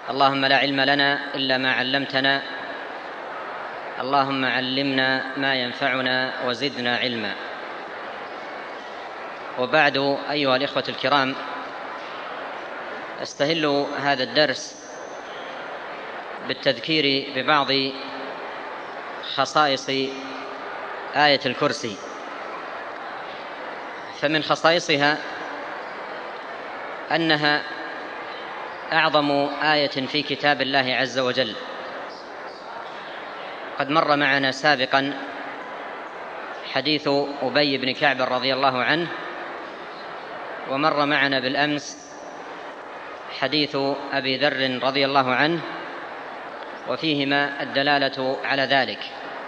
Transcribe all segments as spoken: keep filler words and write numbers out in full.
اللهم لا علم لنا إلا ما علمتنا، اللهم علمنا ما ينفعنا وزدنا علما. وبعد، أيها الإخوة الكرام، أستهل هذا الدرس بالتذكير ببعض خصائص آية الكرسي. فمن خصائصها أنها أعظم آية في كتاب الله عز وجل. قد مر معنا سابقا حديث أبي بن كعب رضي الله عنه، ومر معنا بالأمس حديث أبي ذر رضي الله عنه، وفيهما الدلالة على ذلك.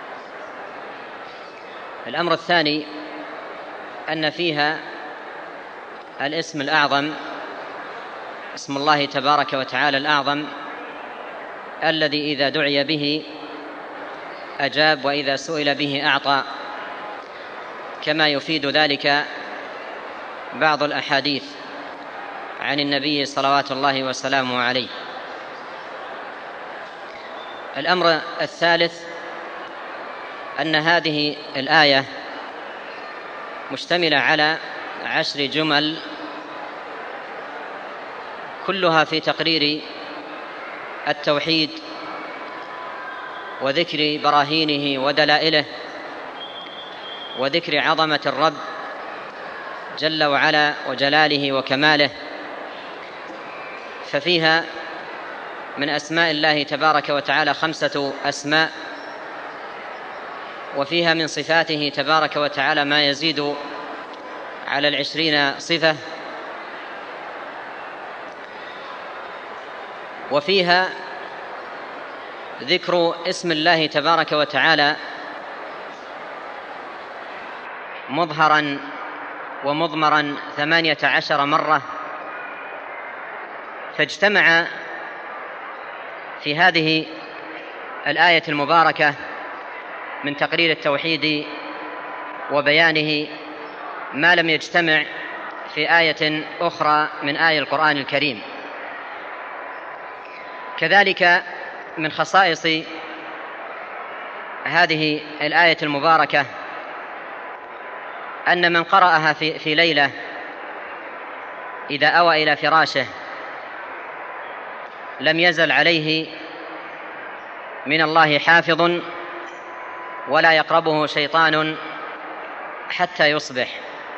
الأمر الثاني أن فيها الاسم الأعظم، اسم الله تبارك وتعالى الأعظم، الذي إذا دعي به أجاب، وإذا سئل به أعطى، كما يفيد ذلك بعض الأحاديث عن النبي صلوات الله وسلامه عليه. الأمر الثالث أن هذه الآية مشتملة على عشر جمل، كلها في تقرير التوحيد وذكر براهينه ودلائله وذكر عظمة الرب جل وعلا وجلاله وكماله. ففيها من أسماء الله تبارك وتعالى خمسة أسماء، وفيها من صفاته تبارك وتعالى ما يزيد على العشرين صفة، وفيها ذكر اسم الله تبارك وتعالى مظهرا ومضمرا ثمانية عشر مرة. فاجتمع في هذه الآية المباركة من تقرير التوحيد وبيانه ما لم يجتمع في آية أخرى من آية القرآن الكريم. كذلك من خصائص هذه الآية المباركة أن من قرأها في, في ليلة إذا أوى إلى فراشه لم يزل عليه من الله حافظ، ولا يقربه شيطان حتى يصبح.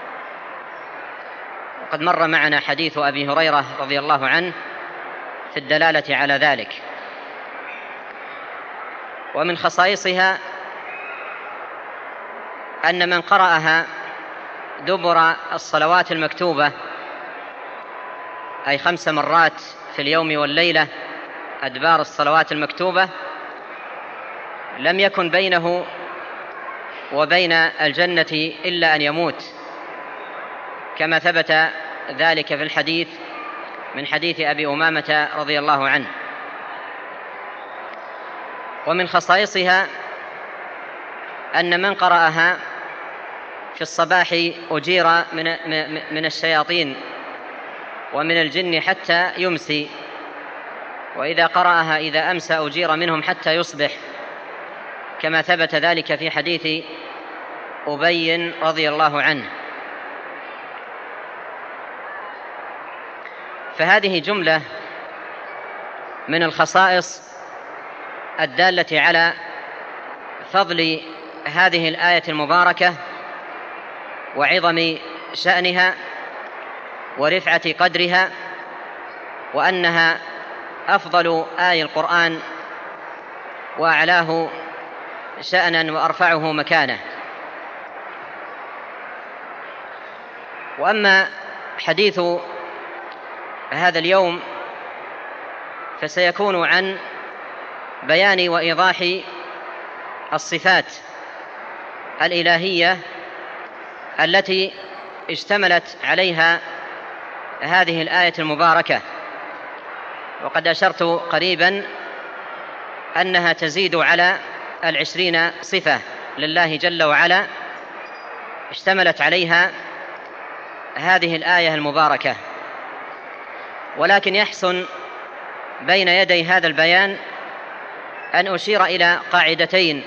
وقد مر معنا حديث أبي هريرة رضي الله عنه في الدلالة على ذلك. ومن خصائصها أن من قرأها دبر الصلوات المكتوبة، أي خمس مرات في اليوم والليلة أدبار الصلوات المكتوبة، لم يكن بينه وبين الجنة إلا أن يموت، كما ثبت ذلك في الحديث من حديث أبي أمامة رضي الله عنه. ومن خصائصها أن من قرأها في الصباح أجير من, من الشياطين ومن الجن حتى يمسي، وإذا قرأها إذا أمسى أجير منهم حتى يصبح، كما ثبت ذلك في حديث أبي رضي الله عنه. فهذه جملة من الخصائص الدالة على فضل هذه الآية المباركة وعظم شأنها ورفعة قدرها، وأنها أفضل آي القرآن وأعلاه شأنا وأرفعه مكانه. وأما حديث هذا اليوم فسيكون عن بيان وإيضاح الصفات الإلهية التي اشتملت عليها هذه الآية المباركة. وقد أشرت قريبا أنها تزيد على العشرين صفة لله جل وعلا اشتملت عليها هذه الآية المباركة. ولكن يحسن بين يدي هذا البيان أن أشير إلى قاعدتين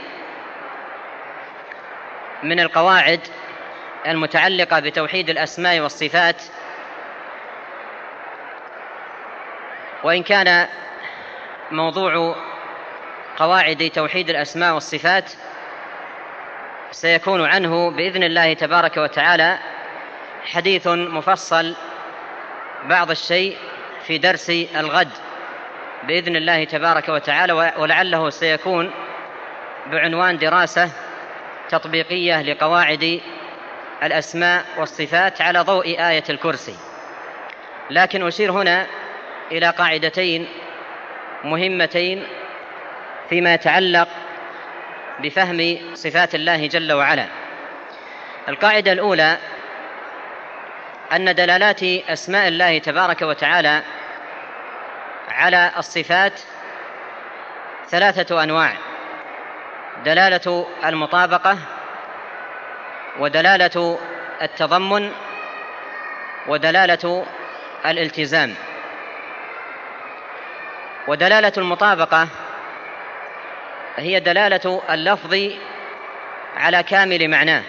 من القواعد المتعلقة بتوحيد الأسماء والصفات. وإن كان موضوع قواعد توحيد الأسماء والصفات سيكون عنه بإذن الله تبارك وتعالى حديث مفصل بعض الشيء في درس الغد بإذن الله تبارك وتعالى، ولعله سيكون بعنوان دراسة تطبيقية لقواعد الأسماء والصفات على ضوء آية الكرسي. لكن أشير هنا إلى قاعدتين مهمتين فيما يتعلق بفهم صفات الله جل وعلا. القاعدة الأولى أن دلالات أسماء الله تبارك وتعالى على الصفات ثلاثة أنواع: دلالة المطابقة، ودلالة التضمن، ودلالة الالتزام. ودلالة المطابقة هي دلالة اللفظ على كامل معناه،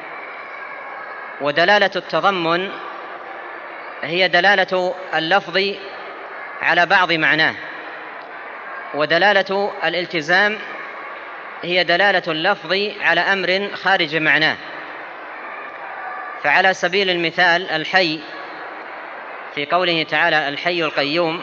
ودلالة التضمن هي دلالة اللفظ على بعض معناه، ودلالة الالتزام هي دلالة اللفظ على أمر خارج معناه. فعلى سبيل المثال الحي في قوله تعالى الحي القيوم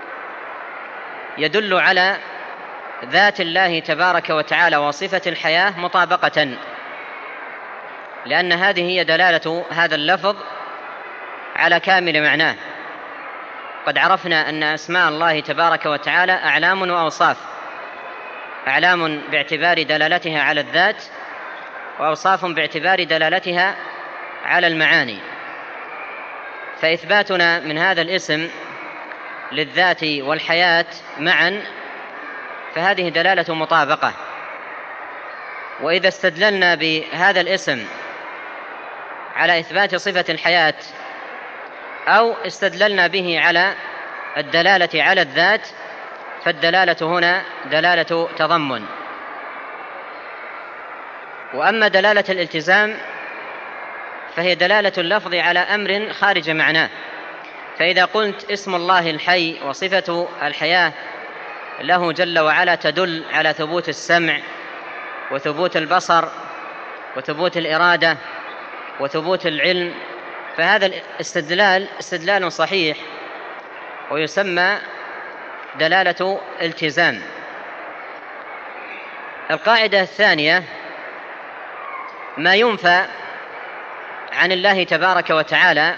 يدل على ذات الله تبارك وتعالى وصفة الحياة مطابقة، لأن هذه هي دلالة هذا اللفظ على كامل معناه. قد عرفنا أن أسماء الله تبارك وتعالى أعلام وأوصاف، أعلام باعتبار دلالتها على الذات، وأوصاف باعتبار دلالتها على المعاني. فإثباتنا من هذا الاسم للذات والحياة معا فهذه دلالة مطابقة. وإذا استدللنا بهذا الاسم على إثبات صفة الحياة أو استدللنا به على الدلالة على الذات فالدلالة هنا دلالة تضمن. وأما دلالة الالتزام فهي دلالة اللفظ على أمر خارج معناه. فإذا قلت اسم الله الحي وصفة الحياة له جل وعلا تدل على ثبوت السمع وثبوت البصر وثبوت الإرادة وثبوت العلم، فهذا الاستدلال استدلال صحيح ويسمى دلالة التزام. القاعدة الثانية: ما ينفى عن الله تبارك وتعالى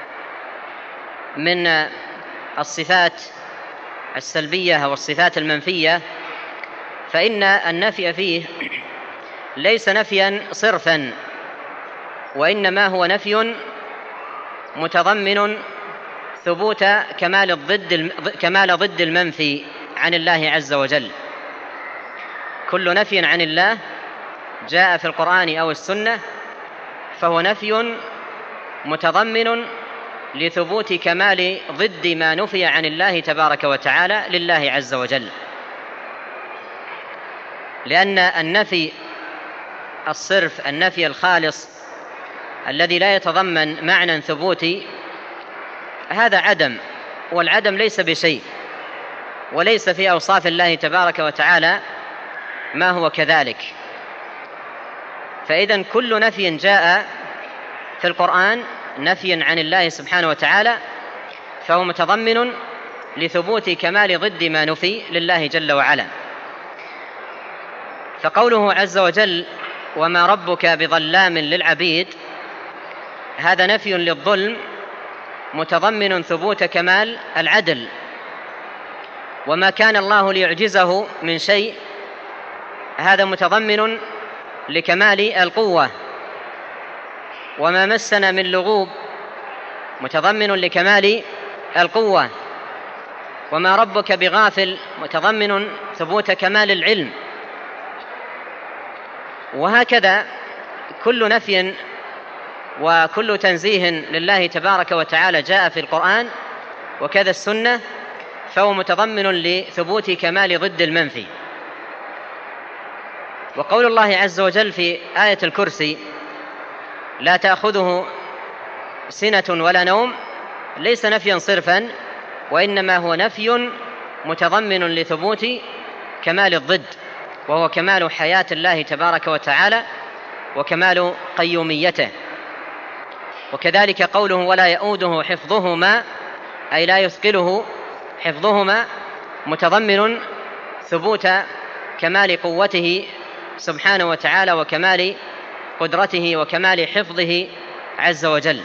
من الصفات السلبية أو الصفات المنفية فإن النفي فيه ليس نفيا صرفا، وإنما هو نفي متضمن ثبوت كمال الضد كمال ضد المنفي عن الله عز وجل. كل نفي عن الله جاء في القرآن أو السنة فهو نفي متضمن لثبوت كمال ضد ما نفي عن الله تبارك وتعالى لله عز وجل. لأن النفي الصرف، النفي الخالص الذي لا يتضمن معنى ثبوتي، هذا عدم، والعدم ليس بشيء، وليس في أوصاف الله تبارك وتعالى ما هو كذلك. فإذن كل نفي جاء في القرآن نفي عن الله سبحانه وتعالى فهو متضمن لثبوت كمال ضد ما نفي لله جل وعلا. فقوله عز وجل وما ربك بظلام للعبيد، هذا نفي للظلم متضمن ثبوت كمال العدل. وما كان الله ليعجزه من شيء، هذا متضمن لكمال القوة. وما مسنا من لغوب متضمن لكمال القوة. وما ربك بغافل متضمن ثبوت كمال العلم. وهكذا كل نفي وكل تنزيه لله تبارك وتعالى جاء في القرآن وكذا السنة فهو متضمن لثبوت كمال ضد المنفي. وقول الله عز وجل في آية الكرسي لا تأخذه سنة ولا نوم ليس نفيا صرفا، وإنما هو نفي متضمن لثبوت كمال الضد، وهو كمال حياة الله تبارك وتعالى وكمال قيوميته. وكذلك قوله ولا يؤوده حفظهما أي لا يثقله حفظهما متضمن ثبوت كمال قوته سبحانه وتعالى وكمال قدرته وكمال حفظه عز وجل.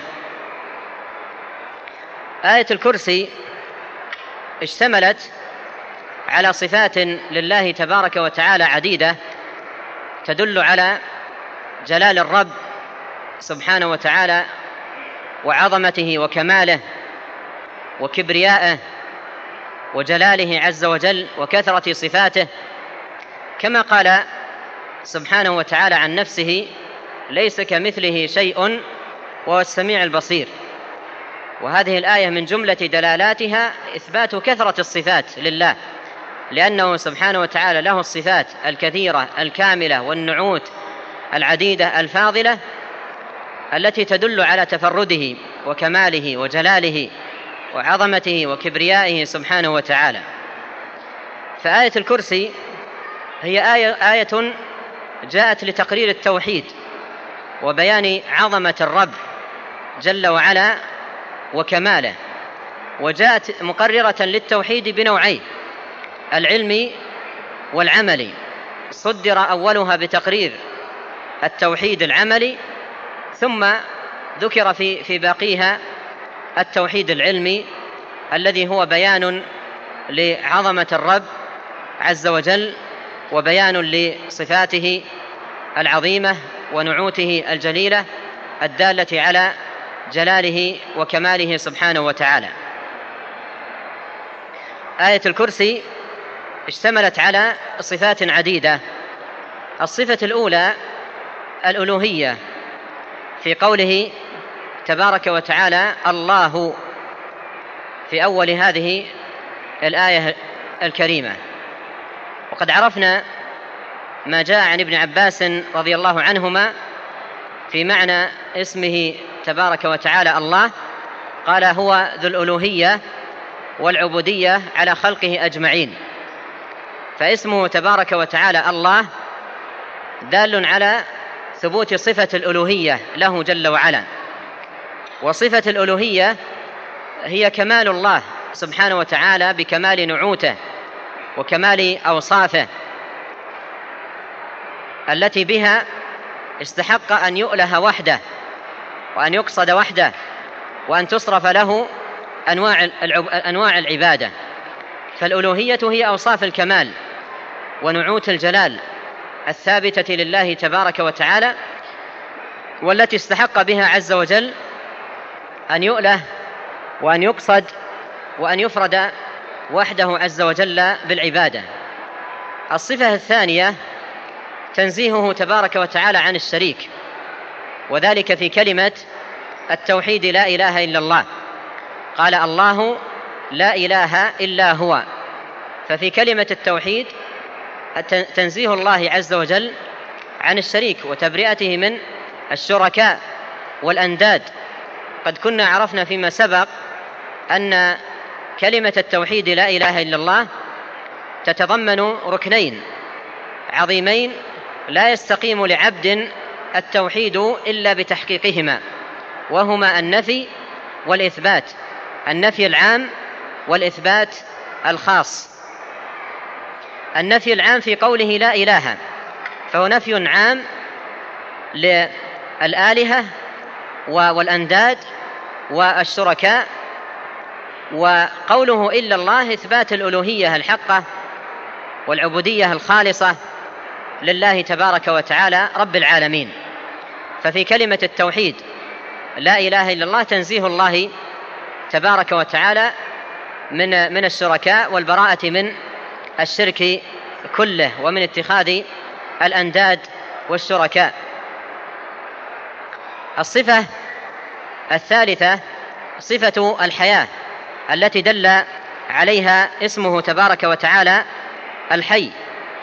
آية الكرسي اشتملت على صفات لله تبارك وتعالى عديدة تدل على جلال الرب سبحانه وتعالى وعظمته وكماله وكبريائه وجلاله عز وجل وكثرة صفاته، كما قال سبحانه وتعالى عن نفسه ليس كمثله شيء وهو السميع البصير. وهذه الآية من جملة دلالاتها إثبات كثرة الصفات لله، لأنه سبحانه وتعالى له الصفات الكثيرة الكاملة والنعوت العديدة الفاضلة التي تدل على تفرده وكماله وجلاله وعظمته وكبريائه سبحانه وتعالى. فآية الكرسي هي آية, آية جاءت لتقرير التوحيد وبيان عظمة الرب جل وعلا وكماله، وجاءت مقررة للتوحيد بنوعين العلمي والعملي. صدر أولها بتقرير التوحيد العملي، ثم ذكر في في باقيها التوحيد العلمي الذي هو بيان لعظمة الرب عز وجل وبيان لصفاته العظيمة ونعوته الجليلة الدالة على جلاله وكماله سبحانه وتعالى. آية الكرسي اشتملت على صفات عديدة. الصفة الأولى الألوهية في قوله تبارك وتعالى الله في أول هذه الآية الكريمة. وقد عرفنا ما جاء عن ابن عباس رضي الله عنهما في معنى اسمه تبارك وتعالى الله، قال هو ذو الألوهية والعبودية على خلقه أجمعين. فاسمه تبارك وتعالى الله دال على ثبوت صفة الألوهية له جل وعلا، وصفة الألوهية هي كمال الله سبحانه وتعالى بكمال نعوته وكمال أوصافه التي بها استحق أن يؤله وحده وأن يقصد وحده وأن تصرف له أنواع أنواع العبادة. فالألوهية هي أوصاف الكمال ونعوت الجلال الثابتة لله تبارك وتعالى، والتي استحق بها عز وجل أن يؤله وأن يقصد وأن يفرد وحده عز وجل بالعبادة. الصفة الثانية تنزيهه تبارك وتعالى عن الشريك، وذلك في كلمة التوحيد لا إله إلا الله. قال الله لا إله إلا هو، ففي كلمة التوحيد تنزيه الله عز وجل عن الشريك وتبرئته من الشركاء والأنداد. قد كنا عرفنا فيما سبق أن كلمة التوحيد لا إله إلا الله تتضمن ركنين عظيمين لا يستقيم لعبد التوحيد إلا بتحقيقهما، وهما النفي والإثبات، النفي العام والإثبات الخاص. النفي العام في قوله لا إله فهو نفي عام للآلهة والأنداد والشركاء، وقوله إلا الله إثبات الألوهية الحقة والعبودية الخالصة لله تبارك وتعالى رب العالمين. ففي كلمة التوحيد لا إله إلا الله تنزيه الله تبارك وتعالى من من الشركاء والبراءة من الشرك كله ومن اتخاذ الأنداد والشركاء. الصفة الثالثة صفة الحياة التي دل عليها اسمه تبارك وتعالى الحي.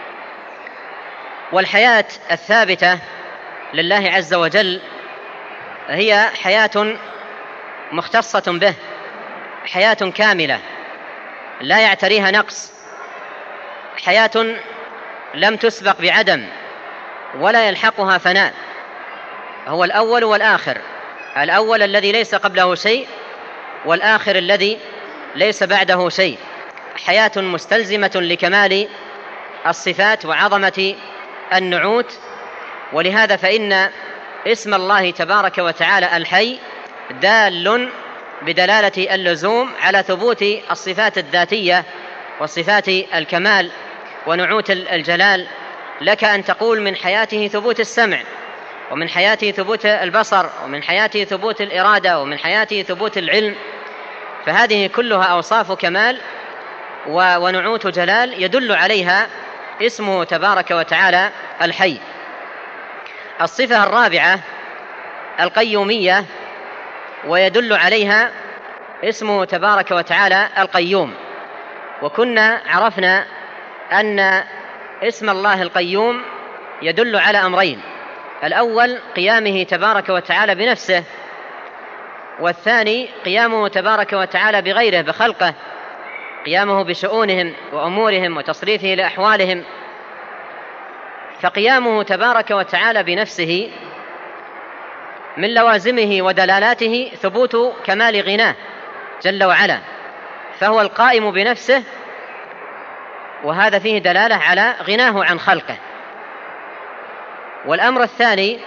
والحياة الثابتة لله عز وجل هي حياة مختصة به، حياة كاملة لا يعتريها نقص، حياة لم تسبق بعدم ولا يلحقها فناء. هو الأول والآخر، الأول الذي ليس قبله شيء، والآخر الذي ليس بعده شيء. حياة مستلزمة لكمال الصفات وعظمة النعوت. ولهذا فإن اسم الله تبارك وتعالى الحي دال بدلالة اللزوم على ثبوت الصفات الذاتية وصفات الكمال ونعوت الجلال. لك أن تقول من حياته ثبوت السمع، ومن حياته ثبوت البصر، ومن حياته ثبوت الإرادة، ومن حياته ثبوت العلم. فهذه كلها أوصاف كمال ونعوت جلال يدل عليها اسمه تبارك وتعالى الحي. الصفة الرابعة القيومية، ويدل عليها اسمه تبارك وتعالى القيوم. وكنا عرفنا أن اسم الله القيوم يدل على أمرين: الأول قيامه تبارك وتعالى بنفسه، والثاني قيامه تبارك وتعالى بغيره بخلقه، قيامه بشؤونهم وأمورهم وتصريفه لأحوالهم. فقيامه تبارك وتعالى بنفسه من لوازمه ودلالاته ثبوت كمال غناه جل وعلا، فهو القائم بنفسه، وهذا فيه دلالة على غناه عن خلقه. والأمر الثاني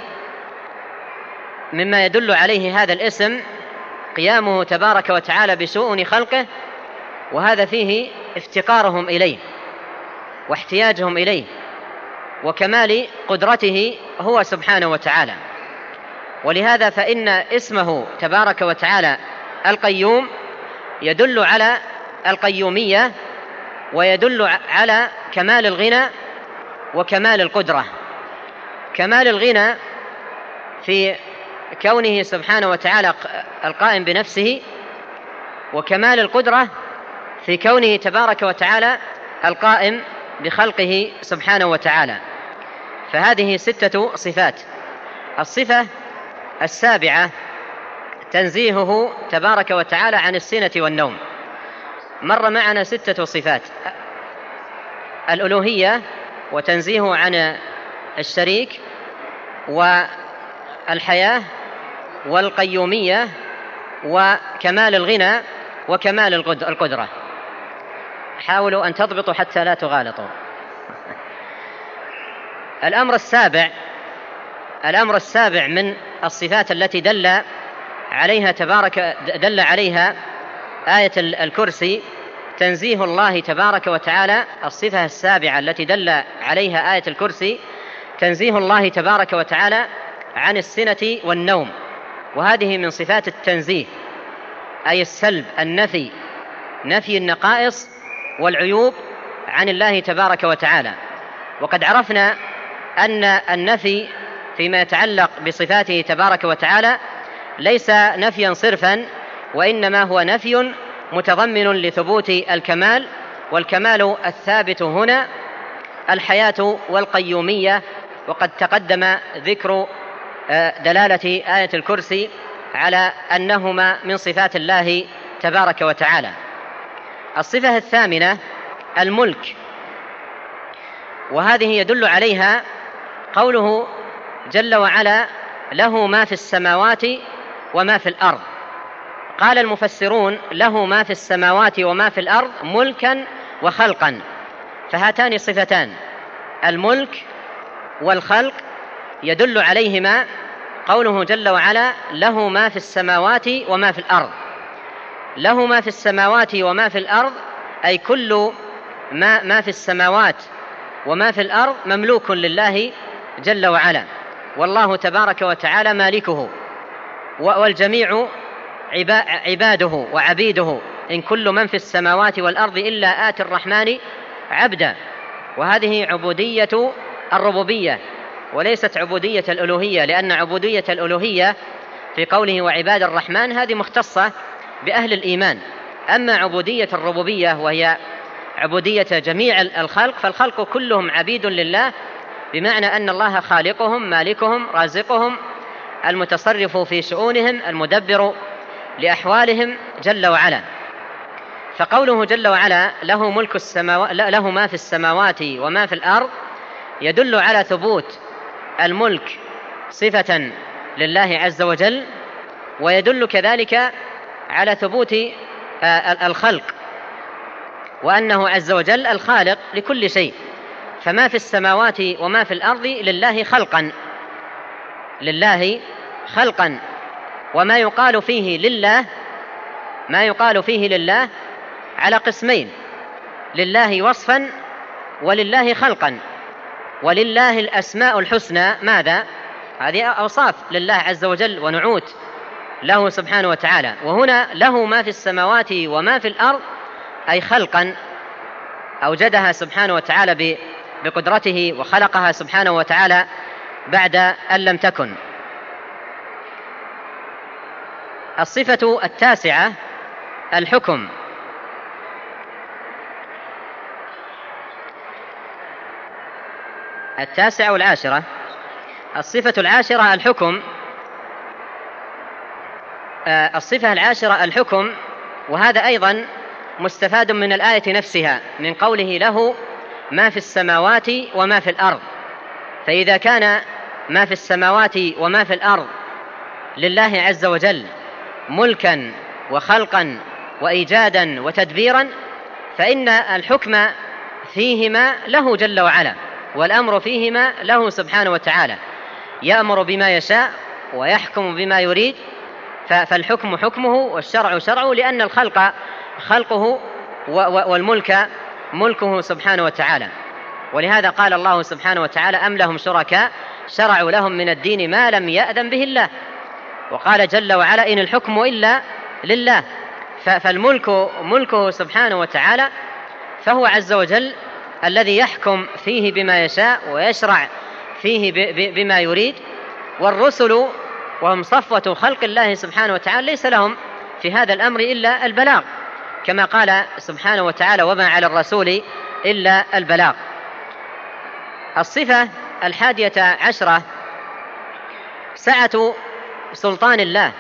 مما يدل عليه هذا الاسم قيامه تبارك وتعالى بشؤون خلقه، وهذا فيه افتقارهم إليه واحتياجهم إليه وكمال قدرته هو سبحانه وتعالى. ولهذا فإن اسمه تبارك وتعالى القيوم يدل على القيومية، ويدل على كمال الغنى وكمال القدرة. كمال الغنى في كونه سبحانه وتعالى القائم بنفسه، وكمال القدرة في كونه تبارك وتعالى القائم بخلقه سبحانه وتعالى. فهذه ستة صفات. الصفة السابعة تنزيهه تبارك وتعالى عن السنة والنوم. مر معنا ستة صفات: الألوهية، وتنزيهه عن الشريك، والحياة، والقيومية، وكمال الغنى، وكمال القدرة. حاولوا أن تضبطوا حتى لا تغالطوا. الأمر السابع الأمر السابع من الصفات التي دل عليها تبارك دل عليها آية الكرسي تنزيه الله تبارك وتعالى. الصفة السابعة التي دل عليها آية الكرسي تنزيه الله تبارك وتعالى عن السنة والنوم، وهذه من صفات التنزيه، أي السلب، النفي، نفي النقائص والعيوب عن الله تبارك وتعالى. وقد عرفنا أن النفي فيما يتعلق بصفاته تبارك وتعالى ليس نفيا صرفا، وإنما هو نفي متضمن لثبوت الكمال. والكمال الثابت هنا الحياة والقيومية، وقد تقدم ذكر دلالة آية الكرسي على أنهما من صفات الله تبارك وتعالى. الصفة الثامنة الملك، وهذه يدل عليها قوله جل وعلا: له ما في السماوات وما في الأرض. قال المفسرون: له ما في السماوات وما في الأرض ملكا وخلقا. فهاتان صفتان، الملك والخلق، يدل عليهما قوله جل وعلا: له ما في السماوات وما في الأرض. له ما في السماوات وما في الأرض أي كل ما, ما في السماوات وما في الأرض مملوك لله جل وعلا، والله تبارك وتعالى مالكه، والجميع عباده وعبيده، إن كل من في السماوات والأرض إلا آتي الرحمن عبدا. وهذه عبودية الربوبية وليست عبودية الألوهية، لأن عبودية الألوهية في قوله وعباد الرحمن هذه مختصة بأهل الإيمان، أما عبودية الربوبية وهي عبودية جميع الخلق، فالخلق كلهم عبيد لله، بمعنى أن الله خالقهم مالكهم رازقهم المتصرف في شؤونهم المدبر لأحوالهم جل وعلا. فقوله جل وعلا له ملك السماوات له ما في السماوات وما في الأرض يدل على ثبوت الملك صفة لله عز وجل، ويدل كذلك على ثبوت الخلق، وأنه عز وجل الخالق لكل شيء. فما في السماوات وما في الأرض لله خلقا لله خلقا وما يقال فيه لله ما يقال فيه لله على قسمين: لله وصفا ولله خلقا. ولله الأسماء الحسنى، ماذا؟ هذه أوصاف لله عز وجل ونعوت له سبحانه وتعالى. وهنا له ما في السماوات وما في الأرض أي خلقا أوجدها سبحانه وتعالى بقدرته، وخلقها سبحانه وتعالى بعد أن لم تكن. الصفة التاسعة الحكم. التاسعة والعاشرة. الصفة العاشرة الحكم. الصفة العاشرة الحكم، وهذا أيضا مستفاد من الآية نفسها، من قوله له ما في السماوات وما في الأرض. فإذا كان ما في السماوات وما في الأرض لله عز وجل ملكا وخلقا وإيجادا وتدبيرا، فإن الحكم فيهما له جل وعلا، والأمر فيهما له سبحانه وتعالى، يأمر بما يشاء ويحكم بما يريد. فالحكم حكمه والشرع شرعه، لأن الخلق خلقه والملك ملكه سبحانه وتعالى. ولهذا قال الله سبحانه وتعالى: أم لهم شركاء شرعوا لهم من الدين ما لم يأذن به الله. وقال جل وعلا: إن الحكم إلا لله. فالملك ملكه سبحانه وتعالى، فهو عز وجل الذي يحكم فيه بما يشاء ويشرع فيه بما يريد. والرسل وهم صفوة خلق الله سبحانه وتعالى ليس لهم في هذا الأمر إلا البلاغ، كما قال سبحانه وتعالى: وما على الرسول إلا البلاغ. الصفة الحادية عشرة سعة سلطان الله،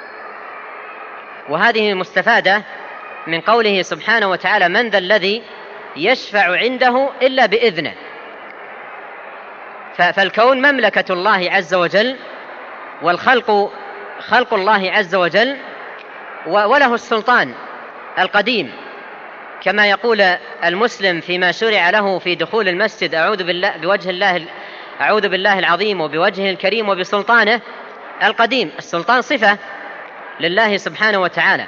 وهذه مستفادة من قوله سبحانه وتعالى: من ذا الذي يشفع عنده إلا بإذنه. فالكون مملكة الله عز وجل، والخلق خلق الله عز وجل، وله السلطان القديم، كما يقول المسلم فيما شرع له في دخول المسجد: أعوذ بالله بوجه الله أعوذ بالله العظيم وبوجهه الكريم وبسلطانه القديم. السلطان صفة لله سبحانه وتعالى،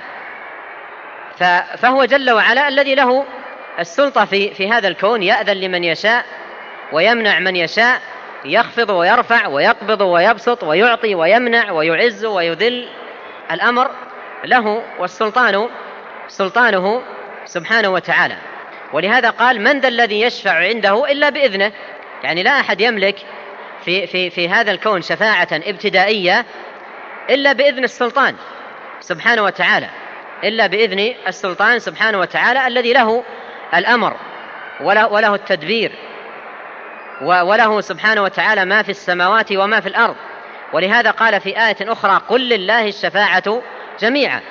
فهو جل وعلا الذي له السلطة في في هذا الكون، يأذن لمن يشاء ويمنع من يشاء، يخفض ويرفع ويقبض ويبسط ويعطي ويمنع ويعز ويذل. الأمر له، والسلطان سلطانه سبحانه وتعالى. ولهذا قال: من ذا الذي يشفع عنده إلا بإذنه، يعني لا أحد يملك في, في, في هذا الكون شفاعة ابتدائية إلا بإذن السلطان سبحانه وتعالى، إلا بإذن السلطان سبحانه وتعالى الذي له الأمر وله, وله التدبير، وله سبحانه وتعالى ما في السماوات وما في الأرض. ولهذا قال في آية أخرى: قل لله الشفاعة جميعا.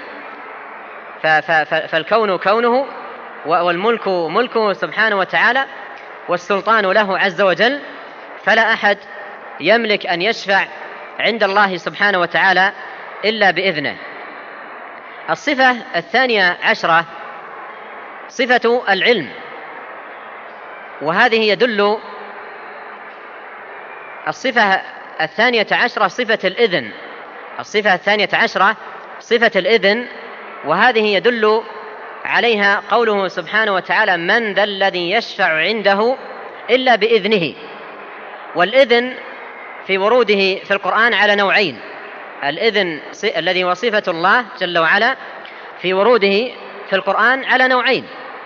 فالكون كونه، والملك ملكه سبحانه وتعالى، والسلطان له عز وجل، فلا أحد يملك أن يشفع عند الله سبحانه وتعالى إلا بإذنه. الصفة الثانية عشرة صفة العلم، وهذه يدل الصفة الثانية عشرة صفة الإذن. الصفة الثانية عشرة صفة الإذن، وهذه يدل عليها قوله سبحانه وتعالى: من ذا الذي يشفع عنده إلا بإذنه. والإذن في وروده في القرآن على نوعين: الإذن الذي هو صفة الله جل وعلا في وروده في القرآن على نوعين: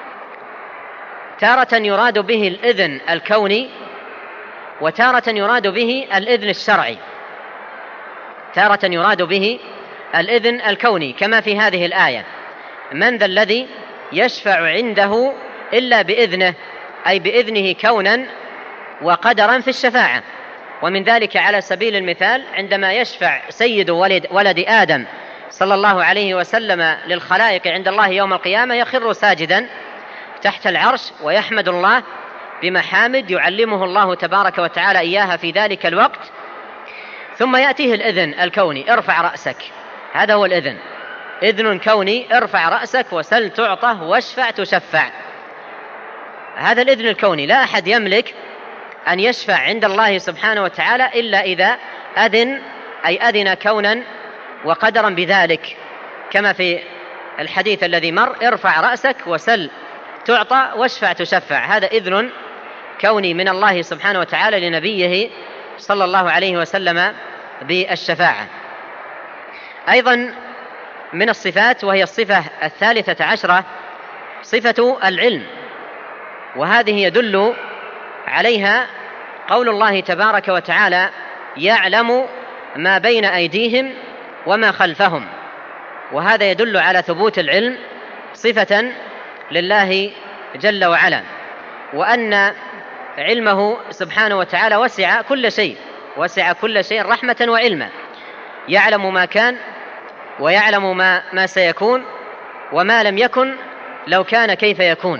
تارة يراد به الإذن الكوني، وتارة يراد به الإذن الشرعي. تارة يراد به الإذن الكوني كما في هذه الآية: من ذا الذي يشفع عنده إلا بإذنه، أي بإذنه كونا وقدرا في الشفاعة. ومن ذلك على سبيل المثال عندما يشفع سيد ولد, ولد آدم صلى الله عليه وسلم للخلائق عند الله يوم القيامة، يخر ساجدا تحت العرش ويحمد الله بمحامد يعلمه الله تبارك وتعالى إياها في ذلك الوقت، ثم يأتيه الإذن الكوني: ارفع رأسك. هذا هو الإذن، إذن كوني: ارفع رأسك وسل تعطى واشفع تشفع. هذا الإذن الكوني لا أحد يملك أن يشفع عند الله سبحانه وتعالى إلا إذا أذن، أي أذن كونا وقدرا بذلك، كما في الحديث الذي مر: ارفع رأسك وسل تعطى واشفع تشفع. هذا إذن كوني من الله سبحانه وتعالى لنبيه صلى الله عليه وسلم بالشفاعة. أيضا من الصفات، وهي الصفة الثالثة عشرة، صفة العلم، وهذه يدل عليها قول الله تبارك وتعالى: يعلم ما بين أيديهم وما خلفهم. وهذا يدل على ثبوت العلم صفة لله جل وعلا، وأن علمه سبحانه وتعالى وسع كل شيء، وسع كل شيء رحمة وعلما. يعلم ما كان ويعلم ما, ما سيكون وما لم يكن لو كان كيف يكون.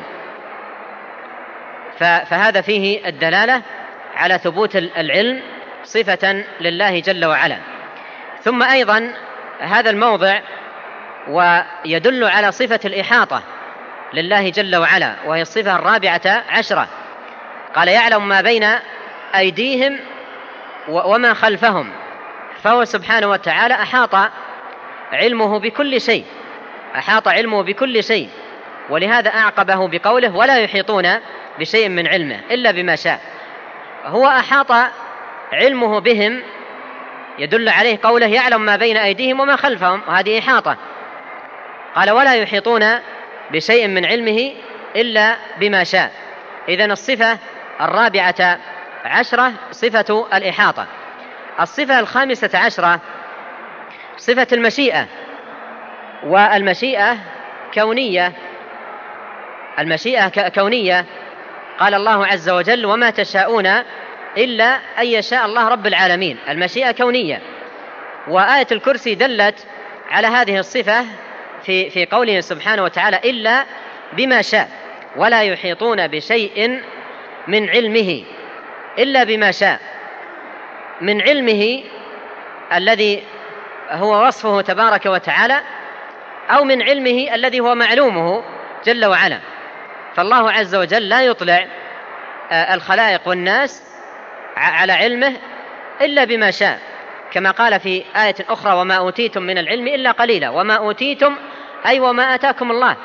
فهذا فيه الدلالة على ثبوت العلم صفة لله جل وعلا. ثم أيضا هذا الموضع ويدل على صفة الإحاطة لله جل وعلا، وهي الصفة الرابعة عشرة. قال: يعلم ما بين أيديهم وما خلفهم. فهو سبحانه وتعالى أحاط علمه بكل شيء، أحاط علمه بكل شيء، ولهذا أعقبه بقوله: ولا يحيطون بشيء من علمه إلا بما شاء. هو أحاط علمه بهم، يدل عليه قوله: يعلم ما بين أيديهم وما خلفهم، وهذه إحاطة. قال: ولا يحيطون بشيء من علمه إلا بما شاء. إذن الصفة الرابعة عشرة صفة الإحاطة. الصفة الخامسة عشرة صفة المشيئة، والمشيئة كونية. المشيئة كونية. قال الله عز وجل: وما تشاءون إلا أن يشاء الله رب العالمين. المشيئة كونية. وآية الكرسي دلت على هذه الصفة في في قوله سبحانه وتعالى: إلا بما شاء، ولا يحيطون بشيء من علمه إلا بما شاء. من علمه الذي هو وصفه تبارك وتعالى، أو من علمه الذي هو معلومه جل وعلا. فالله عز وجل لا يطلع الخلائق والناس على علمه إلا بما شاء، كما قال في آية أخرى: وما أوتيتم من العلم إلا قليلا. وما أوتيتم أي وما آتاكم الله.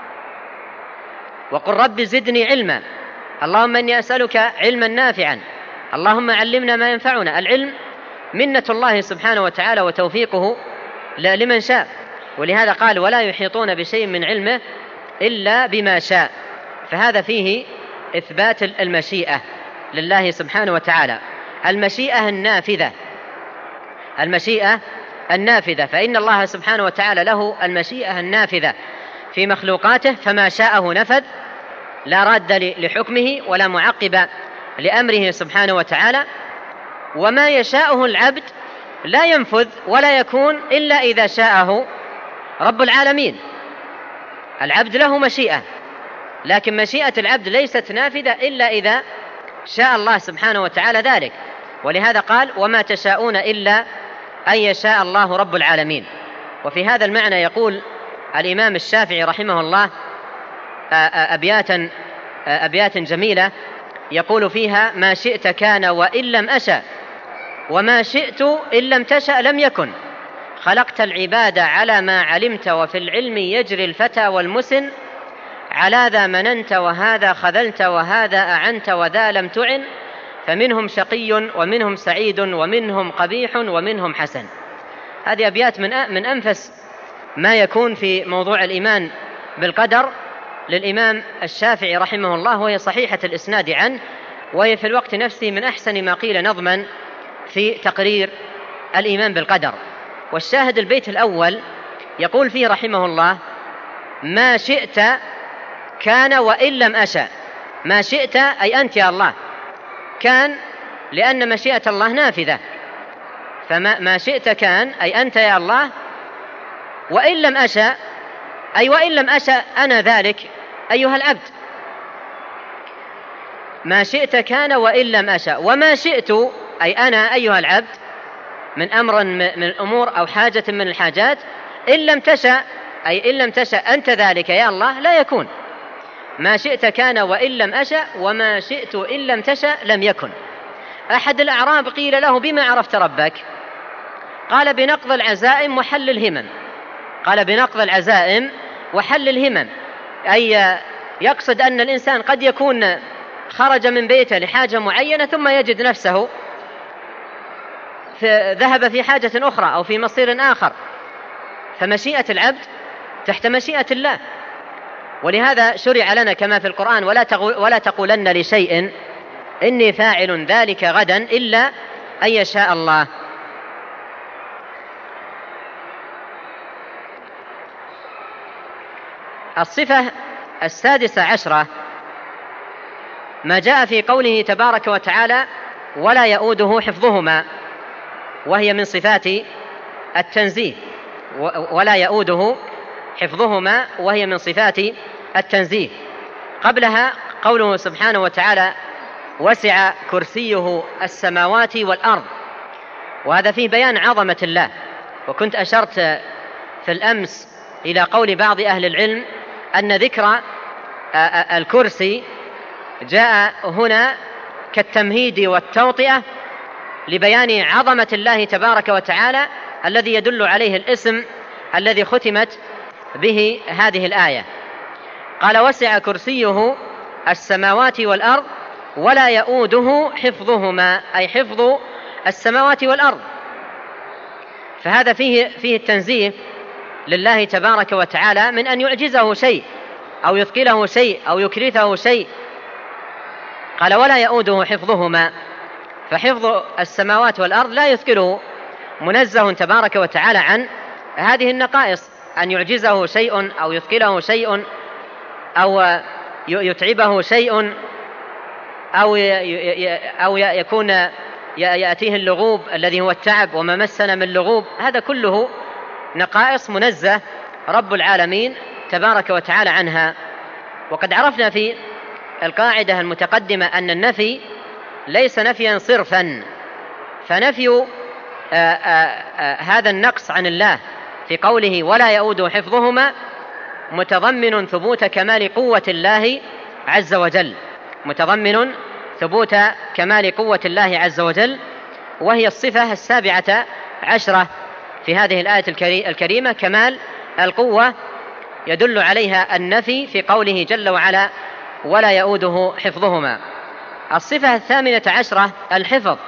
وقل رب زدني علما. اللهم إني أسألك علما نافعا. اللهم علمنا ما ينفعنا. العلم منة الله سبحانه وتعالى وتوفيقه لمن شاء، ولهذا قال: ولا يحيطون بشيء من علمه إلا بما شاء. فهذا فيه إثبات المشيئة لله سبحانه وتعالى، المشيئة النافذة، المشيئة النافذة. فإن الله سبحانه وتعالى له المشيئة النافذة في مخلوقاته، فما شاءه نفذ، لا راد لحكمه ولا معقب لأمره سبحانه وتعالى. وما يشاءه العبد لا ينفذ ولا يكون إلا إذا شاءه رب العالمين. العبد له مشيئة، لكن مشيئة العبد ليست نافذة إلا إذا شاء الله سبحانه وتعالى ذلك. ولهذا قال: وما تشاءون إلا أن يشاء الله رب العالمين. وفي هذا المعنى يقول الإمام الشافعي رحمه الله أبياتا أبيات جميلة يقول فيها: ما شئت كان وإن لم أشأ، وما شئت إن لم تشأ لم يكن. خلقت العباد على ما علمت، وفي العلم يجري الفتى والمسن. على ذا مننت وهذا خذلت، وهذا أعنت وذا لم تعن. فمنهم شقي ومنهم سعيد، ومنهم قبيح ومنهم حسن. هذه أبيات من من أنفس ما يكون في موضوع الإيمان بالقدر للإمام الشافعي رحمه الله، وهي صحيحة الإسناد عنه، وهي في الوقت نفسه من أحسن ما قيل نظما في تقرير الإيمان بالقدر. والشاهد البيت الأول يقول فيه رحمه الله: ما شئت كان وإن لم أشأ. ما شئت أي أنت يا الله، كان لأن مشيئة الله نافذة، فما ما شئت كان أي أنت يا الله، وإن لم أشأ أي وإن لم أشأ أنا ذلك أيها العبد. ما شئت كان وإن لم أشأ، وما شئت أي أنا أيها العبد من أمر من الأمور أو حاجة من الحاجات، إن لم تشأ أي إن لم تشأ أنت ذلك يا الله لا يكون. ما شئت كان وإن لم أشأ، وما شئت إن لم تشأ لم يكن. أحد الأعراب قيل له بما عرفت ربك؟ قال بنقض العزائم وحل الهمم. قال بنقض العزائم وحل الهمم، أي يقصد أن الإنسان قد يكون خرج من بيته لحاجة معينة ثم يجد نفسه في ذهب في حاجة أخرى أو في مصير آخر، فمشيئة العبد تحت مشيئة الله. ولهذا شرع لنا كما في القرآن: ولا ولا تقولن لشيء إني فاعل ذلك غدا إلا أن يشاء الله. الصفة السادسة عشرة ما جاء في قوله تبارك وتعالى: ولا يؤوده حفظهما، وهي من صفات التنزيه. ولا يؤوده حفظهما وهي من صفات التنزيه. قبلها قوله سبحانه وتعالى: وسع كرسيه السماوات والأرض، وهذا فيه بيان عظمة الله. وكنت أشرت في الأمس إلى قول بعض أهل العلم أن ذكر الكرسي جاء هنا كالتمهيد والتوطئة لبيان عظمة الله تبارك وتعالى، الذي يدل عليه الاسم الذي ختمت به هذه الآية. قال: وسع كرسيه السماوات والأرض ولا يؤوده حفظهما، أي حفظ السماوات والأرض. فهذا فيه فيه التنزيه لله تبارك وتعالى من أن يعجزه شيء أو يثقله شيء أو يكلفه شيء. قال: ولا يؤوده حفظهما، فحفظ السماوات والأرض لا يثقله، منزه تبارك وتعالى عن هذه النقائص، أن يعجزه شيء أو يثقله شيء أو يتعبه شيء أو أو يكون يأتيه اللغوب الذي هو التعب، وما مسنا من لغوب. هذا كله نقائص منزه رب العالمين تبارك وتعالى عنها. وقد عرفنا في القاعدة المتقدمة أن النفي ليس نفيا صرفا، فنفي آآ آآ هذا النقص عن الله في قوله ولا يؤوده حفظهما متضمن ثبوت كمال قوة الله عز وجل، متضمن ثبوت كمال قوة الله عز وجل، وهي الصفة السابعة عشرة في هذه الآية الكريمة، كمال القوة يدل عليها النفي في قوله جل وعلا ولا يؤوده حفظهما. الصفة الثامنة عشرة الحفظ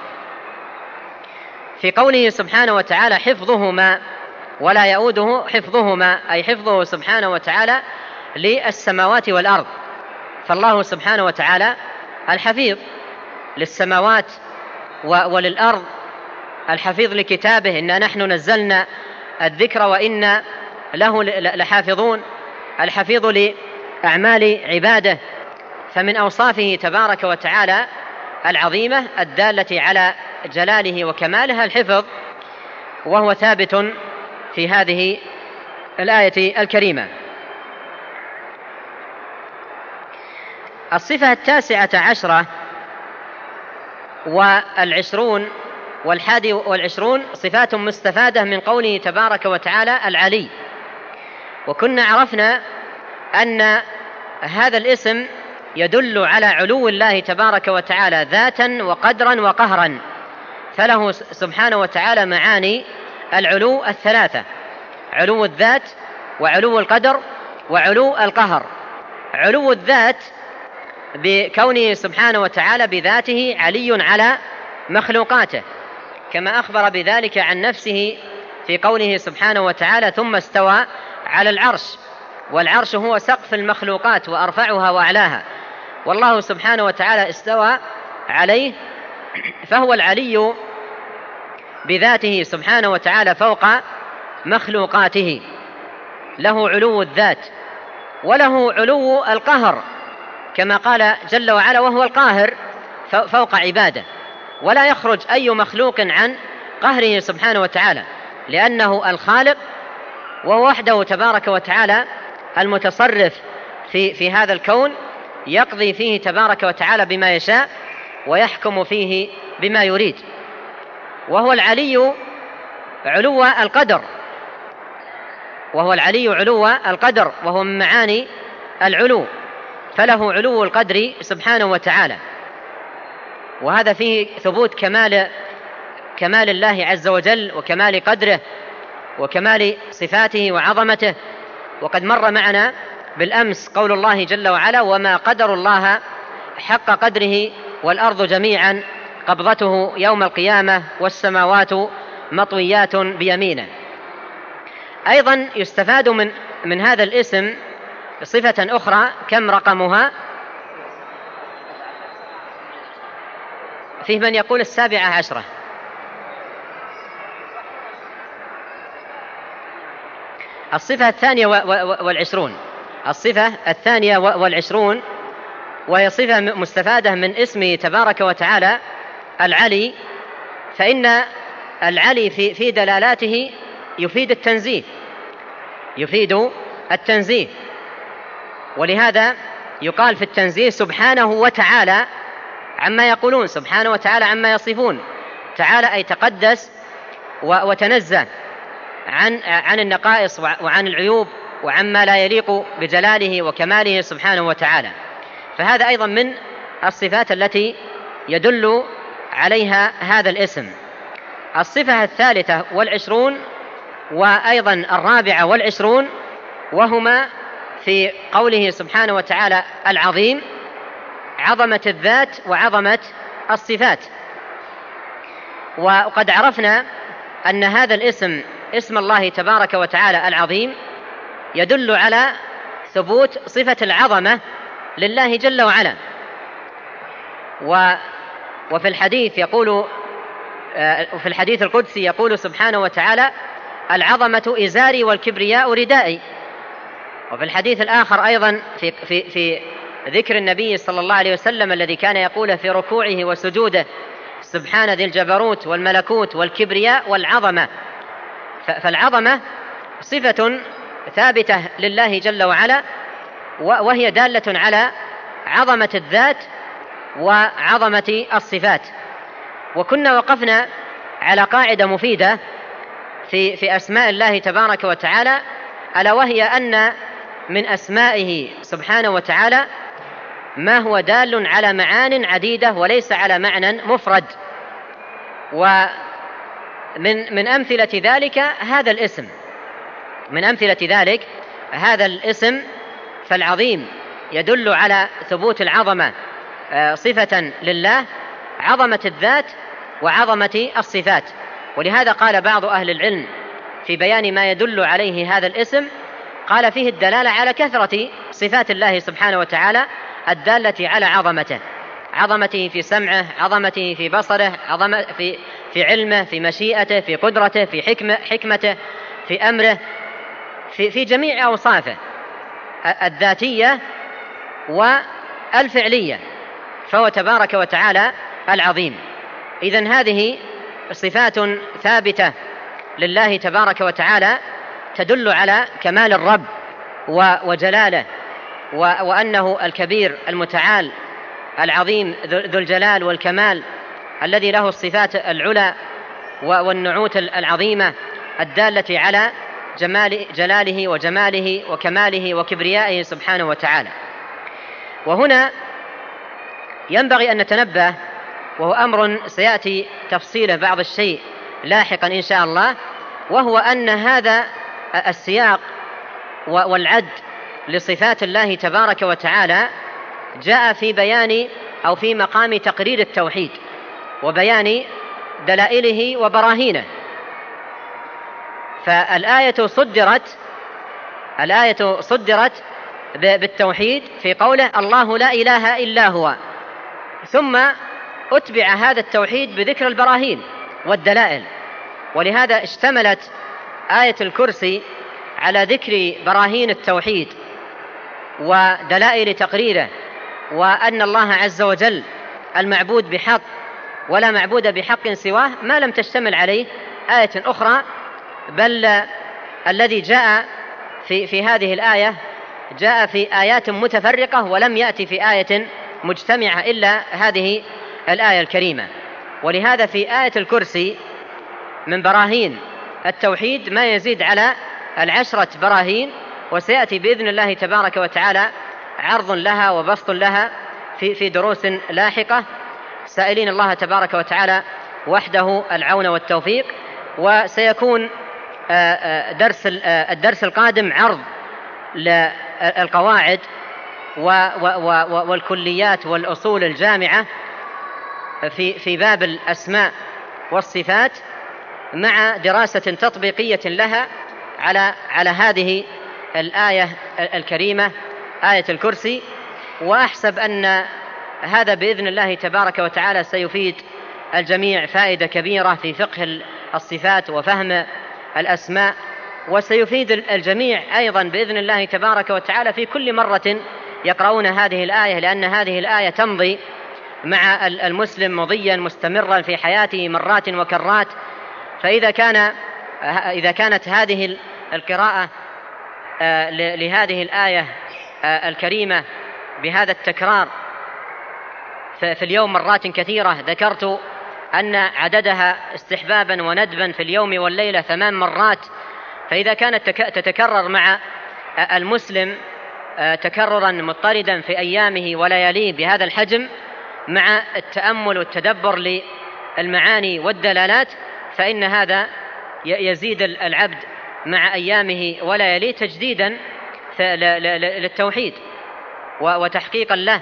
في قوله سبحانه وتعالى حفظهما ولا يؤوده حفظهما، أي حفظه سبحانه وتعالى للسماوات والأرض. فالله سبحانه وتعالى الحفيظ للسماوات وللأرض، الحفيظ لكتابه، إنا نحن نزلنا الذكر وإنا له لحافظون، الحفيظ لأعمال عباده. فمن أوصافه تبارك وتعالى العظيمة الدالة على جلاله وكمالها الحفظ، وهو ثابت في هذه الآية الكريمة. الصفة التاسعة عشرة والعشرون والحادي والعشرون صفات مستفادة من قوله تبارك وتعالى العلي. وكنا عرفنا أن هذا الاسم يدل على علو الله تبارك وتعالى ذاتا وقدرا وقهرا، فله سبحانه وتعالى معاني العلو الثلاثة: علو الذات وعلو القدر وعلو القهر. علو الذات بكونه سبحانه وتعالى بذاته علي على مخلوقاته، كما أخبر بذلك عن نفسه في قوله سبحانه وتعالى ثم استوى على العرش، والعرش هو سقف المخلوقات وأرفعها وأعلاها، والله سبحانه وتعالى استوى عليه، فهو العلي بذاته سبحانه وتعالى فوق مخلوقاته، له علو الذات وله علو القهر كما قال جل وعلا: وهو القاهر فوق عباده. ولا يخرج أي مخلوق عن قهره سبحانه وتعالى، لأنه الخالق، وهو وحده تبارك وتعالى المتصرف في, في هذا الكون، يقضي فيه تبارك وتعالى بما يشاء ويحكم فيه بما يريد. وهو العلي علو القدر وهو العلي علو القدر وهو من معاني العلو، فله علو القدر سبحانه وتعالى. وهذا فيه ثبوت كمال كمال الله عز وجل وكمال قدره وكمال صفاته وعظمته. وقد مر معنا بالأمس قول الله جل وعلا: وما قدر الله حق قدره والأرض جميعا قبضته يوم القيامة والسماوات مطويات بيمينه. أيضا يستفاد من, من هذا الاسم صفة أخرى. كم رقمها؟ فيه من يقول السابعة عشرة. الصفة الثانية والعشرون الصفة الثانية والعشرون وهي صفة مستفادة من اسمه تبارك وتعالى العلي. فإن العلي في, في دلالاته يفيد التنزيه يفيد التنزيه ولهذا يقال في التنزيه: سبحانه وتعالى عما يقولون، سبحانه وتعالى عما يصفون. تعالى أي تقدس وتنزه عن عن النقائص وعن العيوب وعما لا يليق بجلاله وكماله سبحانه وتعالى. فهذا أيضا من الصفات التي يدل عليها هذا الاسم. الصفة الثالثة والعشرون وأيضا الرابعة والعشرون، وهما في قوله سبحانه وتعالى العظيم: عظمة الذات وعظمة الصفات. وقد عرفنا أن هذا الاسم، اسم الله تبارك وتعالى العظيم، يدل على ثبوت صفة العظمة لله جل وعلا. وفي الحديث يقول وفي الحديث القدسي يقول سبحانه وتعالى: العظمة إزاري والكبرياء ردائي. وفي الحديث الآخر أيضا في, في, في ذكر النبي صلى الله عليه وسلم الذي كان يقول في ركوعه وسجوده: سبحان ذي الجبروت والملكوت والكبرياء والعظمة. فالعظمة صفة ثابتة لله جل وعلا، وهي دالة على عظمة الذات وعظمة الصفات. وكنا وقفنا على قاعدة مفيدة في, في أسماء الله تبارك وتعالى، ألا وهي أن من أسمائه سبحانه وتعالى ما هو دال على معان عديدة وليس على معنى مفرد. ومن من أمثلة ذلك هذا الاسم من أمثلة ذلك هذا الاسم فالعظيم يدل على ثبوت العظمة صفة لله، عظمة الذات وعظمة الصفات. ولهذا قال بعض أهل العلم في بيان ما يدل عليه هذا الاسم، قال فيه الدلالة على كثرة صفات الله سبحانه وتعالى الدالة على عظمته، عظمته في سمعه، عظمته في بصره، عظمة في, في علمه، في مشيئته، في قدرته، في حكمة حكمته، في أمره، في, في جميع أوصافه الذاتية والفعلية، فهو تبارك وتعالى العظيم. إذن هذه صفات ثابتة لله تبارك وتعالى تدل على كمال الرب وجلاله، وأنه الكبير المتعال العظيم ذو الجلال والكمال الذي له الصفات العلى والنعوت العظيمة الدالة على جمال جلاله وجماله وكماله وكبريائه سبحانه وتعالى. وهنا ينبغي أن نتنبه، وهو أمر سيأتي تفصيله بعض الشيء لاحقا إن شاء الله، وهو أن هذا السياق والعد لصفات الله تبارك وتعالى جاء في بيان أو في مقام تقرير التوحيد وبيان دلائله وبراهينه. فالآية صدرت الآية صدرت بالتوحيد في قوله: الله لا إله إلا هو، ثم أتبع هذا التوحيد بذكر البراهين والدلائل. ولهذا اشتملت آية الكرسي على ذكر براهين التوحيد ودلائل تقريره، وأن الله عز وجل المعبود بحق ولا معبود بحق سواه، ما لم تشتمل عليه آية أخرى، بل الذي جاء في, في هذه الآية جاء في آيات متفرقة، ولم يأتي في آية مجتمعة إلا هذه الآية الكريمة. ولهذا في آية الكرسي من براهين التوحيد ما يزيد على العشرة براهين، وسيأتي بإذن الله تبارك وتعالى عرض لها وبسط لها في, في دروس لاحقة، سائلين الله تبارك وتعالى وحده العون والتوفيق. وسيكون درس الدرس القادم عرض للقواعد والكليات والأصول الجامعة في في باب الأسماء والصفات، مع دراسة تطبيقية لها على على هذه الآية الكريمة آية الكرسي. وأحسب أن هذا بإذن الله تبارك وتعالى سيفيد الجميع فائدة كبيرة في فقه الصفات وفهم الأسماء، وسيفيد الجميع أيضا بإذن الله تبارك وتعالى في كل مرة يقرؤون هذه الآية، لأن هذه الآية تمضي مع المسلم مضيا مستمرا في حياته مرات وكرات. فإذا كان إذا كانت هذه القراءة لهذه الآية الكريمة بهذا التكرار في اليوم مرات كثيرة، ذكرت أن عددها استحبابا وندبا في اليوم والليلة ثمان مرات، فإذا كانت تتكرر مع المسلم تكررا مضطردا في أيامه ولياليه بهذا الحجم، مع التأمل والتدبر للمعاني والدلالات، فإن هذا يزيد العبد مع أيامه ولياليه تجديدا للتوحيد وتحقيقا له،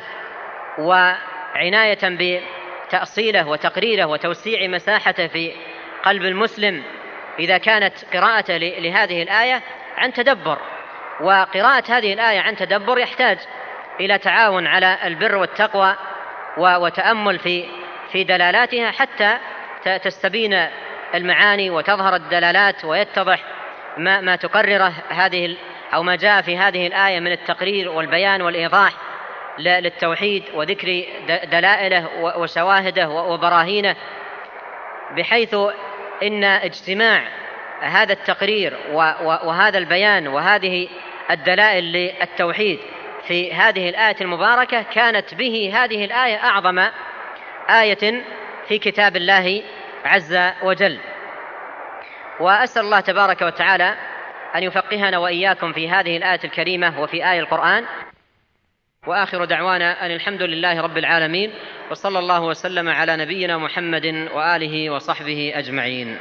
وعناية بتأصيله وتقريره وتوسيع مساحته في قلب المسلم، إذا كانت قراءة لهذه الآية عن تدبر. وقراءة هذه الآية عن تدبر يحتاج إلى تعاون على البر والتقوى وتأمل في في دلالاتها، حتى تستبين المعاني وتظهر الدلالات ويتضح ما ما تقرره هذه أو ما جاء في هذه الآية من التقرير والبيان والإيضاح للتوحيد وذكر دلائله وشواهده وبراهينه، بحيث إن اجتماع هذا التقرير وهذا البيان وهذه الدلائل للتوحيد في هذه الآية المباركة كانت به هذه الآية أعظم آية في كتاب الله عز وجل. وأسأل الله تبارك وتعالى أن يفقهنا وإياكم في هذه الآية الكريمة وفي آية القرآن. وآخر دعوانا أن الحمد لله رب العالمين، وصلى الله وسلم على نبينا محمد وآله وصحبه أجمعين.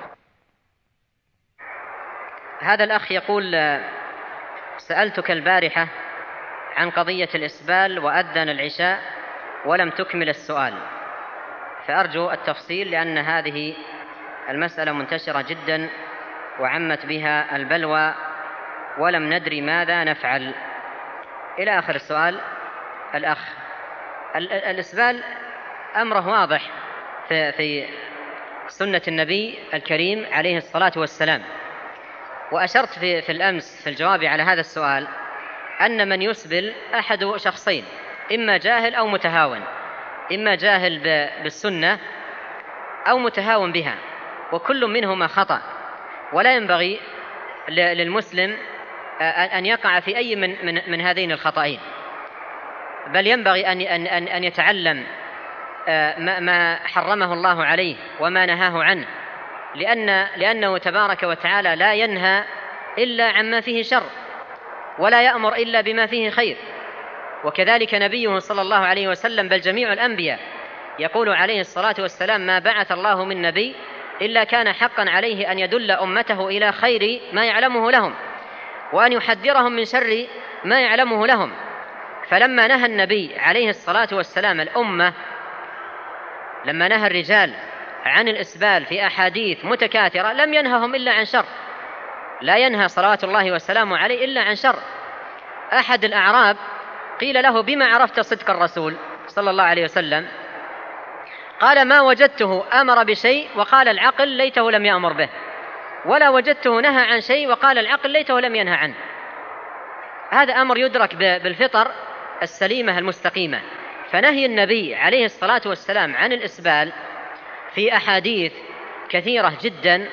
هذا الأخ يقول: سألتك البارحة عن قضية الإسبال وأذن العشاء ولم تكمل السؤال، فأرجو التفصيل، لأن هذه المسألة منتشرة جدا وعمت بها البلوى ولم ندري ماذا نفعل، إلى آخر السؤال. الأخ، الإسبال أمره واضح في, في سنة النبي الكريم عليه الصلاة والسلام، وأشرت في, في الأمس في الجواب على هذا السؤال أن من يسبل أحد شخصين، إما جاهل أو متهاون، إما جاهل بالسنة أو متهاون بها، وكل منهما خطأ، ولا ينبغي للمسلم أن يقع في أي من, من, من هذين الخطأين، بل ينبغي أن, أن, أن يتعلم ما حرمه الله عليه وما نهاه عنه، لأن لأنه تبارك وتعالى لا ينهى إلا عما فيه شر، ولا يأمر إلا بما فيه خير. وكذلك نبيه صلى الله عليه وسلم، بل جميع الأنبياء، يقول عليه الصلاة والسلام: ما بعث الله من نبي إلا كان حقا عليه أن يدل أمته إلى خير ما يعلمه لهم، وأن يحذرهم من شر ما يعلمه لهم. فلما نهى النبي عليه الصلاة والسلام الأمة، لما نهى الرجال عن الإسبال في أحاديث متكاثرة، لم ينههم إلا عن شر، لا ينهى صلوات الله والسلام عليه إلا عن شر. أحد الأعراب قيل له: بما عرفت صدق الرسول صلى الله عليه وسلم؟ قال: ما وجدته أمر بشيء وقال العقل ليته لم يأمر به، ولا وجدته نهى عن شيء وقال العقل ليته لم ينهى عنه. هذا أمر يدرك بالفطر السليمة المستقيمة. فنهي النبي عليه الصلاة والسلام عن الإسبال في أحاديث كثيرة جدا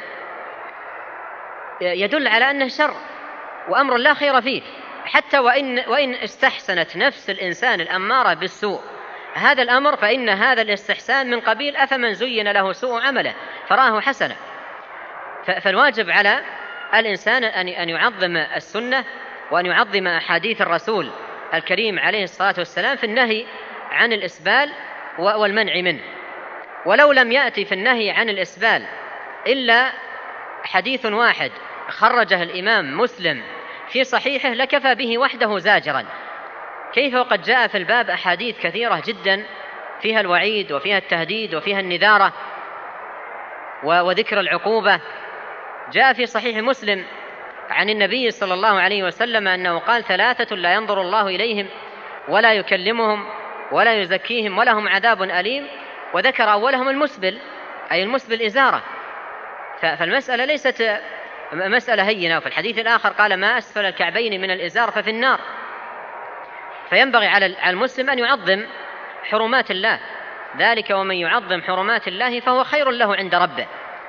يدل على أنه شر وأمر لا خير فيه، حتى وإن, وإن استحسنت نفس الإنسان الأمارة بالسوء هذا الأمر، فإن هذا الاستحسان من قبيل أفمن زين له سوء عمله فراه حسنة. فالواجب على الإنسان أن يعظم السنة وأن يعظم أحاديث الرسول الكريم عليه الصلاة والسلام في النهي عن الإسبال والمنع منه. ولو لم يأتي في النهي عن الإسبال إلا حديث واحد خرجه الإمام مسلم في صحيحه لكفى به وحده زاجرا، كيف وقد جاء في الباب أحاديث كثيرة جدا فيها الوعيد وفيها التهديد وفيها النذارة وذكر العقوبة. جاء في صحيح مسلم عن النبي صلى الله عليه وسلم أنه قال: ثلاثة لا ينظر الله إليهم ولا يكلمهم ولا يزكيهم ولهم عذاب أليم، وذكر أولهم المسبل، أي المسبل إزارة. فالمسألة ليست مسألة هينة. وفي الحديث الآخر قال: ما أسفل الكعبين من الإزار ففي النار. فينبغي على المسلم أن يعظم حرمات الله، ذلك ومن يعظم حرمات الله فهو خير له عند ربه،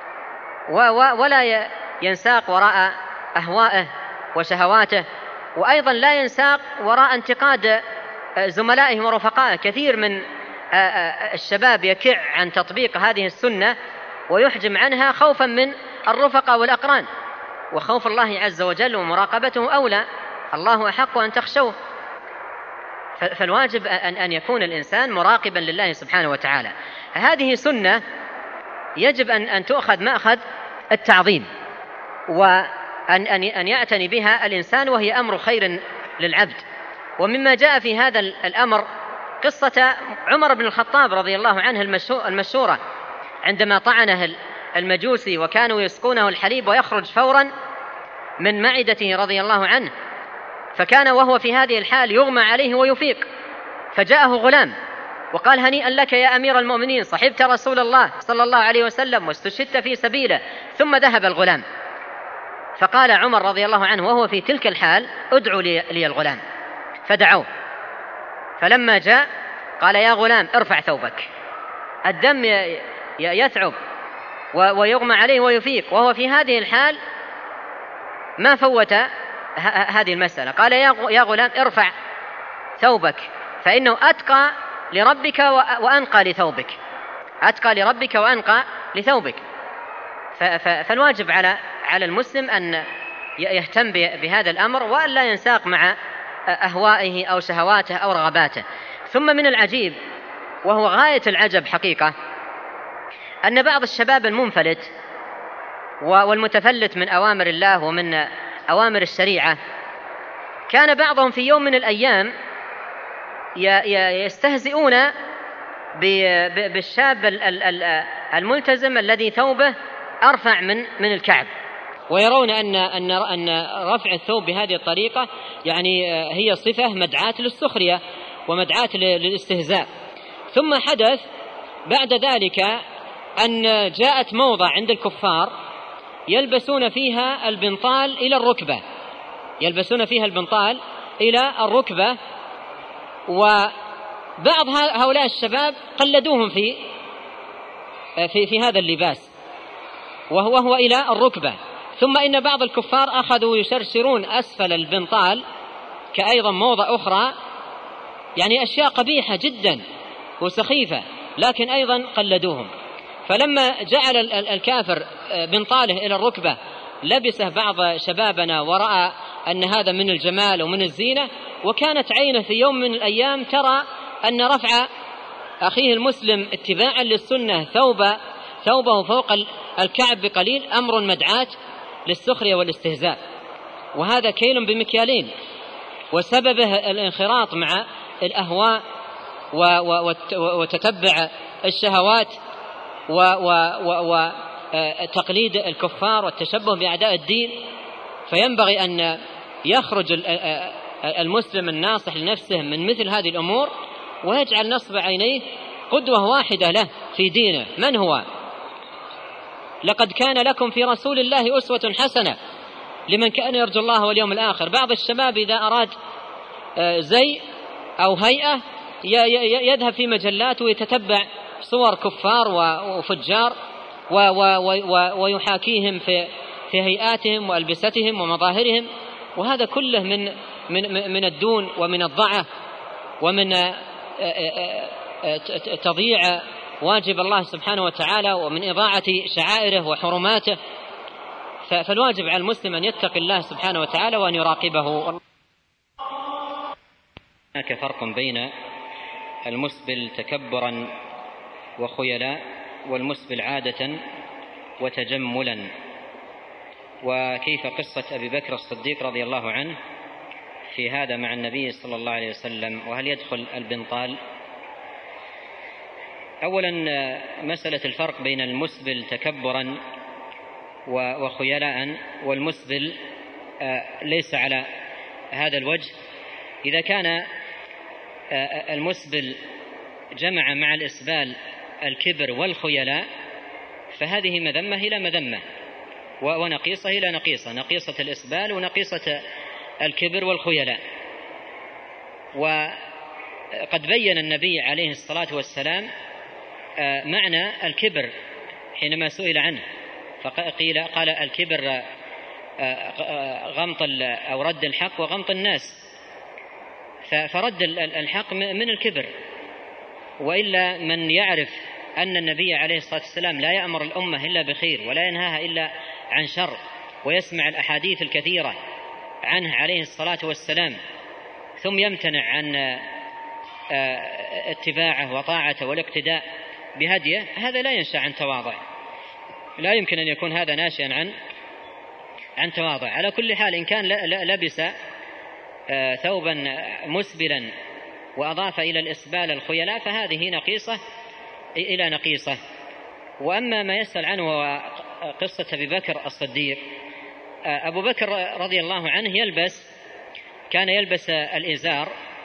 ولا ينساق وراء أهوائه وشهواته، وأيضا لا ينساق وراء انتقاد زملائه ورفقائه. كثير من الشباب يكع عن تطبيق هذه السنة ويحجم عنها خوفا من الرفقة والأقران، وخوف الله عز وجل ومراقبته أولى، الله أحق أن تخشوه. فالواجب أن يكون الإنسان مراقبا لله سبحانه وتعالى. هذه سنة يجب أن تؤخذ مأخذ التعظيم، وأن أن يعتني بها الإنسان، وهي أمر خير للعبد. ومما جاء في هذا الأمر قصة عمر بن الخطاب رضي الله عنه المشهورة، عندما طعنه المجوسي وكانوا يسقونه الحليب ويخرج فورا من معدته رضي الله عنه، فكان وهو في هذه الحال يغمى عليه ويفيق، فجاءه غلام وقال: هنيئا لك يا أمير المؤمنين، صحبت رسول الله صلى الله عليه وسلم واستشهدت في سبيله. ثم ذهب الغلام، فقال عمر رضي الله عنه وهو في تلك الحال: ادعوا لي, لي الغلام. فدعوه، فلما جاء قال: يا غلام ارفع ثوبك، الدم يثعب ويغمى عليه ويفيق، وهو في هذه الحال ما فوت هذه المسألة. قال: يا غلام ارفع ثوبك فإنه أتقى لربك وأنقى لثوبك، أتقى لربك وأنقى لثوبك. فالواجب على على المسلم أن يهتم بهذا الأمر، وأن لا ينساق مع أهوائه أو شهواته أو رغباته. ثم من العجيب، وهو غاية العجب حقيقة، أن بعض الشباب المنفلت والمتفلت من أوامر الله ومن أوامر الشريعة، كان بعضهم في يوم من الأيام يستهزئون بالشاب الملتزم الذي ثوبه أرفع من من الكعب، ويرون أن أن أن رفع الثوب بهذه الطريقة يعني هي صفة مدعاة للسخرية ومدعاة للاستهزاء. ثم حدث بعد ذلك أن جاءت موضة عند الكفار يلبسون فيها البنطال إلى الركبة، يلبسون فيها البنطال إلى الركبة، وبعض هؤلاء الشباب قلدوهم في في في هذا اللباس وهو هو إلى الركبة. ثم إن بعض الكفار أخذوا يشرشرون أسفل البنطال كأيضا موضة أخرى، يعني أشياء قبيحة جدا وسخيفة، لكن أيضا قلدوهم. فلما جعل الكافر بنطاله إلى الركبة لبسه بعض شبابنا ورأى أن هذا من الجمال ومن الزينة، وكانت عينه في يوم من الأيام ترى أن رفع أخيه المسلم اتباعا للسنة ثوب ثوبه فوق الكعب بقليل أمر مدعاة للسخرية والاستهزاء، وهذا كيل بمكيالين، وسببه الانخراط مع الأهواء وتتبع الشهوات وتقليد الكفار والتشبه بأعداء الدين. فينبغي أن يخرج المسلم الناصح لنفسه من مثل هذه الأمور، ويجعل نصب عينيه قدوة واحدة له في دينه. من هو؟ لقد كان لكم في رسول الله أسوة حسنة لمن كان يرجو الله واليوم الآخر. بعض الشباب إذا أراد زي أو هيئة يذهب في مجلات ويتتبع صور كفار وفجار ويحاكيهم في في هيئاتهم وألبستهم ومظاهرهم، وهذا كله من من من الدون ومن الضعف ومن تضييع واجب الله سبحانه وتعالى ومن إضاعة شعائره وحرماته. فالواجب على المسلم أن يتقي الله سبحانه وتعالى وأن يراقبه. هناك فرق بين المسبل تكبرا وخيلاء والمسبل عادة وتجملا، وكيف قصة أبي بكر الصديق رضي الله عنه في هذا مع النبي صلى الله عليه وسلم، وهل يدخل البنطال؟ أولا مسألة الفرق بين المسبل تكبرا وخيلاء والمسبل ليس على هذا الوجه. إذا كان المسبل جمع مع الإسبال الكبر والخيلاء فهذه مذمة إلى مذمة ونقيصة إلى نقيصة، نقيصة الإسبال ونقيصة الكبر والخيلاء. وقد بين النبي عليه الصلاة والسلام معنى الكبر حينما سئل عنه، فقيل قال الكبر غمط أو رد الحق وغمط الناس، فرد الحق من الكبر. وإلا من يعرف أن النبي عليه الصلاة والسلام لا يأمر الأمة إلا بخير ولا ينهاها إلا عن شر، ويسمع الأحاديث الكثيرة عنه عليه الصلاة والسلام ثم يمتنع عن اتباعه وطاعته والاقتداء بهديه، هذا لا ينشأ عن تواضع، لا يمكن أن يكون هذا ناشئا عن عن تواضع. على كل حال إن كان لبس ثوبا مسبلا وأضاف إلى الإسبال الخيلاء فهذه نقيصة إلى نقيصة. وأما ما يسأل عنه قصة أبي بكر الصديق، أبو بكر رضي الله عنه يلبس كان يلبس الإزار،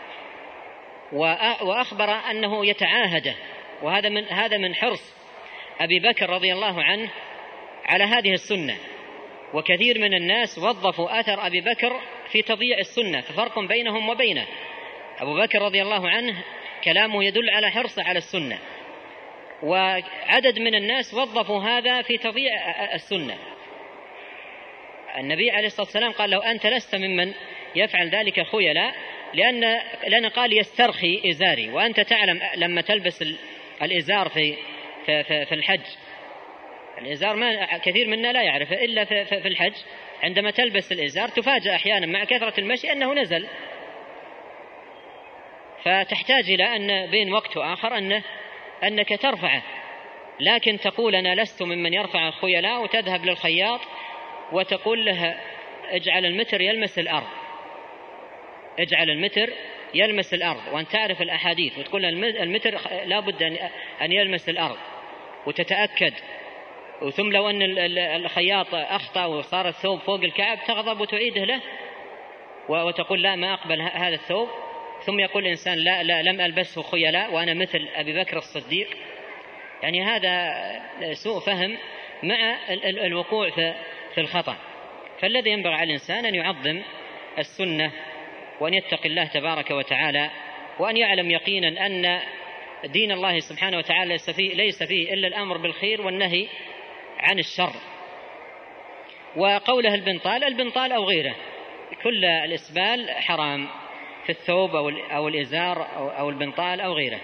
وأخبر أنه يتعاهده، وهذا من هذا من حرص أبي بكر رضي الله عنه على هذه السنة. وكثير من الناس وظفوا أثر أبي بكر في تضييع السنة، ففرق بينهم وبينه. أبو بكر رضي الله عنه كلامه يدل على حرصه على السنة، وعدد من الناس وظفوا هذا في تضييع السنة. النبي عليه الصلاة والسلام قال لو أنت لست ممن يفعل ذلك خيلاء، لأن لأن قال يسترخي إزاري، وأنت تعلم لما تلبس الإزار في في في الحج، الإزار ما كثير منا لا يعرف إلا في في الحج، عندما تلبس الإزار تفاجأ أحيانا مع كثرة المشي أنه نزل، فتحتاج إلى أن بين وقت وآخر أنه أنك ترفعه، لكن تقول أنا لست ممن يرفع الخيلاء، وتذهب للخياط وتقول له اجعل المتر يلمس الأرض، اجعل المتر يلمس الأرض، وأن تعرف الأحاديث وتقول له المتر لا بد أن يلمس الأرض وتتأكد. وثم لو أن الخياط أخطأ وصار الثوب فوق الكعب تغضب وتعيده له وتقول لا ما أقبل هذا الثوب، ثم يقول الإنسان لا, لا لم ألبسه خيلاء وأنا مثل أبي بكر الصديق. يعني هذا سوء فهم مع الوقوع في الخطأ. فالذي ينبغي على الإنسان أن يعظم السنة وأن يتقي الله تبارك وتعالى، وأن يعلم يقينا أن دين الله سبحانه وتعالى ليس فيه, ليس فيه إلا الأمر بالخير والنهي عن الشر. وقوله البنطال، البنطال أو غيره، كل الإسبال حرام في الثوب أو الإزار أو البنطال أو غيره.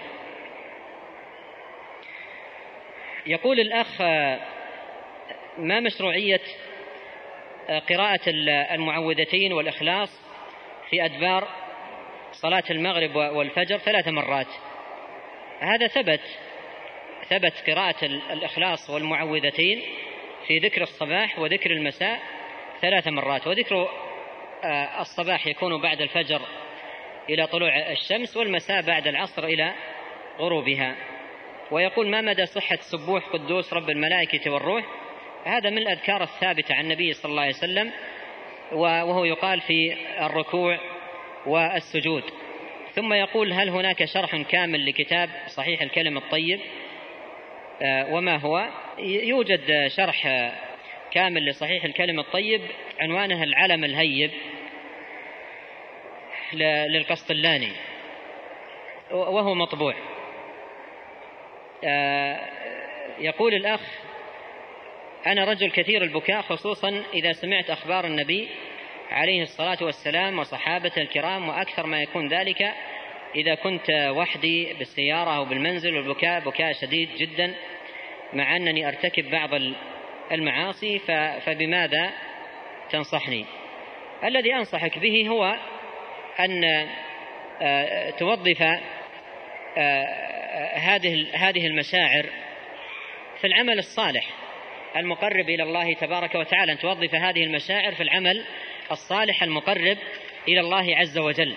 يقول الأخ ما مشروعية قراءة المعوذتين والإخلاص في أدبار صلاة المغرب والفجر ثلاث مرات؟ هذا ثبت ثبت قراءة الإخلاص والمعوذتين في ذكر الصباح وذكر المساء ثلاث مرات، وذكر الصباح يكون بعد الفجر إلى طلوع الشمس، والمساء بعد العصر إلى غروبها. ويقول ما مدى صحة سبوح قدوس رب الملائكة والروح؟ هذا من الأذكار الثابتة عن النبي صلى الله عليه وسلم، وهو يقال في الركوع والسجود. ثم يقول هل هناك شرح كامل لكتاب صحيح الكلم الطيب؟ وما هو؟ يوجد شرح كامل لصحيح الكلم الطيب عنوانها العلم الهيب للقسطلاني، وهو مطبوع. يقول الأخ: أنا رجل كثير البكاء، خصوصا إذا سمعت أخبار النبي عليه الصلاة والسلام وصحابة الكرام، وأكثر ما يكون ذلك إذا كنت وحدي بالسيارة أو بالمنزل، والبكاء بكاء شديد جدا مع أنني أرتكب بعض المعاصي، فبماذا تنصحني؟ الذي أنصحك به هو أن توظف هذه المشاعر في العمل الصالح المقرب إلى الله تبارك وتعالى، أن توظف هذه المشاعر في العمل الصالح المقرب إلى الله عز وجل،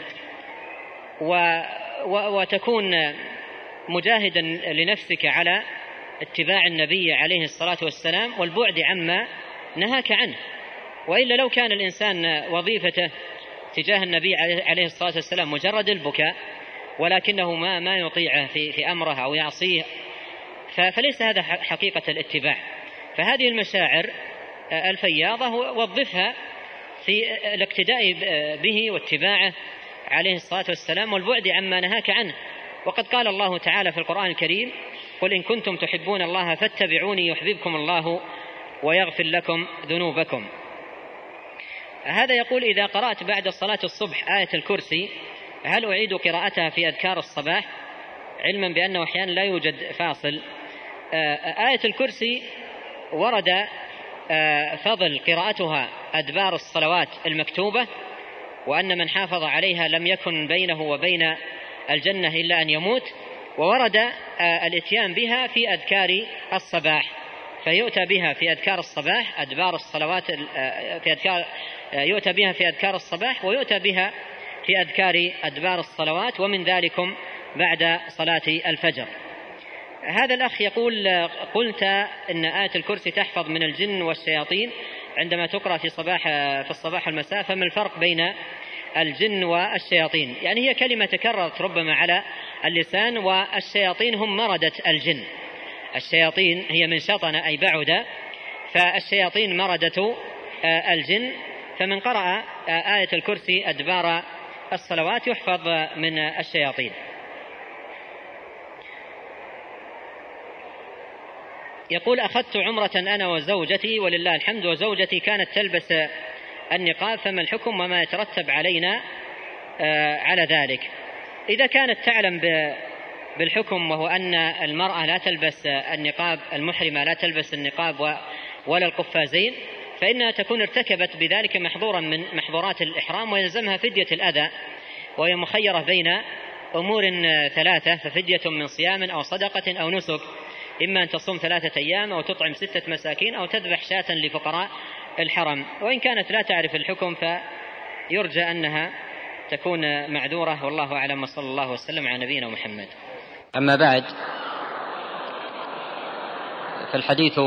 وتكون مجاهدا لنفسك على اتباع النبي عليه الصلاة والسلام والبعد عما نهاك عنه. وإلا لو كان الإنسان وظيفته تجاه النبي عليه الصلاة والسلام مجرد البكاء، ولكنه ما ما يطيعه في في أمره أو يعصيه، فليس هذا حقيقة الاتباع. فهذه المشاعر الفياضة وظفها في الاقتداء به واتباعه عليه الصلاة والسلام والبعد عما نهاك عنه. وقد قال الله تعالى في القرآن الكريم: قل إن كنتم تحبون الله فاتبعوني يحببكم الله ويغفر لكم ذنوبكم. هذا يقول: إذا قرأت بعد صلاة الصبح آية الكرسي هل أعيد قراءتها في أذكار الصباح، علما بأنه أحيانا لا يوجد فاصل؟ آية الكرسي ورد فضل قراءتها أدبار الصلوات المكتوبة، وأن من حافظ عليها لم يكن بينه وبين الجنة إلا أن يموت، وورد الاتيان بها في أذكار الصباح، فيؤتى بها في أذكار الصباح أدبار الصلوات في أذكار يؤتى بها في أذكار الصباح، ويؤتى بها في أذكار أدبار الصلوات، ومن ذلكم بعد صلاة الفجر. هذا الأخ يقول: قلت إن آية الكرسي تحفظ من الجن والشياطين عندما تقرأ في صباح في الصباح والمساء، فما الفرق بين الجن والشياطين؟ يعني هي كلمة تكررت ربما على اللسان، والشياطين هم مردة الجن. الشياطين هي من شطن أي بعد، فالشياطين مردة الجن. فمن قرأ آية الكرسي أدبار الصلوات يحفظ من الشياطين. يقول: أخذت عمرة أنا وزوجتي ولله الحمد، وزوجتي كانت تلبس النقاب، فما الحكم وما يترتب علينا على ذلك؟ إذا كانت تعلم بالحكم، وهو أن المرأة لا تلبس النقاب، المحرمة لا تلبس النقاب ولا القفازين، فإنها تكون ارتكبت بذلك محظورا من محظورات الإحرام، ويلزمها فدية الأذى، وهي مخيرة بين أمور ثلاثة: ففدية من صيام أو صدقة أو نسك، إما أن تصوم ثلاثة أيام أو تطعم ستة مساكين أو تذبح شاة لفقراء الحرم. وإن كانت لا تعرف الحكم فيرجى أنها تكون معذورة، والله أعلم، وصلى الله وسلم على نبينا محمد. أما بعد، فالحديث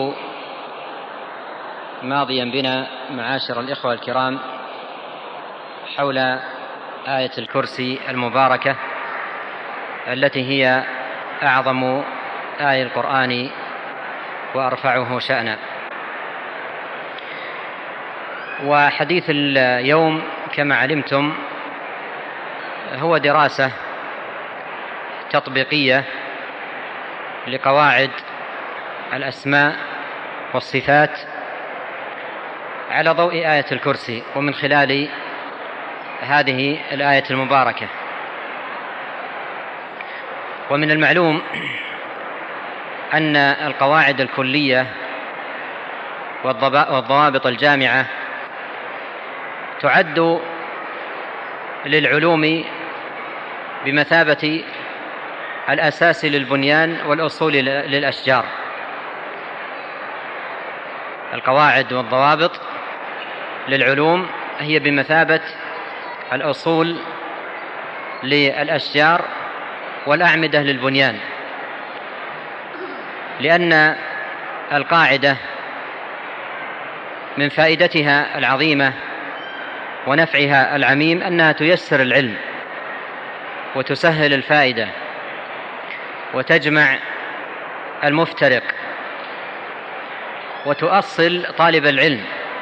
ماضيا بنا معاشر الإخوة الكرام حول آية الكرسي المباركة التي هي أعظم آية القرآن وأرفعه شأنا. وحديث اليوم كما علمتم هو دراسة تطبيقية لقواعد الأسماء والصفات على ضوء آية الكرسي، ومن خلال هذه الآية المباركة. ومن المعلوم أن القواعد الكلية والضوابط الجامعة تعد للعلوم بمثابة الأساس للبنيان والأصول للأشجار. القواعد والضوابط للعلوم هي بمثابة الأصول للأشجار والأعمدة للبنيان، لأن القاعدة من فائدتها العظيمة ونفعها العميم أنها تيسر العلم وتسهل الفائدة وتجمع المفترق، وتؤصل طالب العلم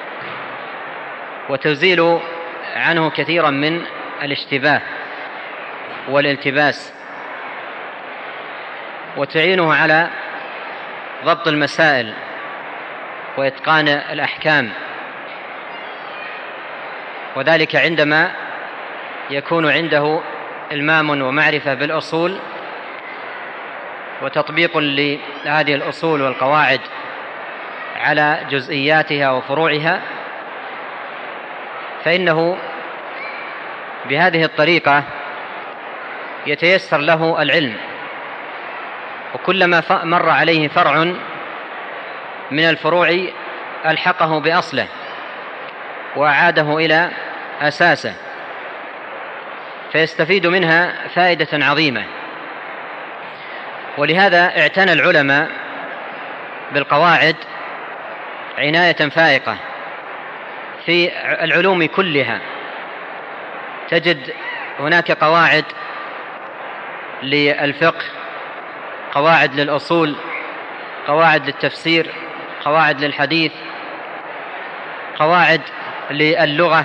وتزيل عنه كثيرا من الاشتباه والالتباس، وتعينه على ضبط المسائل وإتقان الأحكام، وذلك عندما يكون عنده إلمام ومعرفة بالأصول وتطبيق لهذه الأصول والقواعد على جزئياتها وفروعها، فإنه بهذه الطريقة يتيسر له العلم، وكلما مر عليه فرع من الفروع ألحقه بأصله وأعاده إلى أساسه، فيستفيد منها فائدة عظيمة. ولهذا اعتنى العلماء بالقواعد عناية فائقة في العلوم كلها. تجد هناك قواعد للفقه، قواعد للأصول، قواعد للتفسير، قواعد للحديث، قواعد للغة،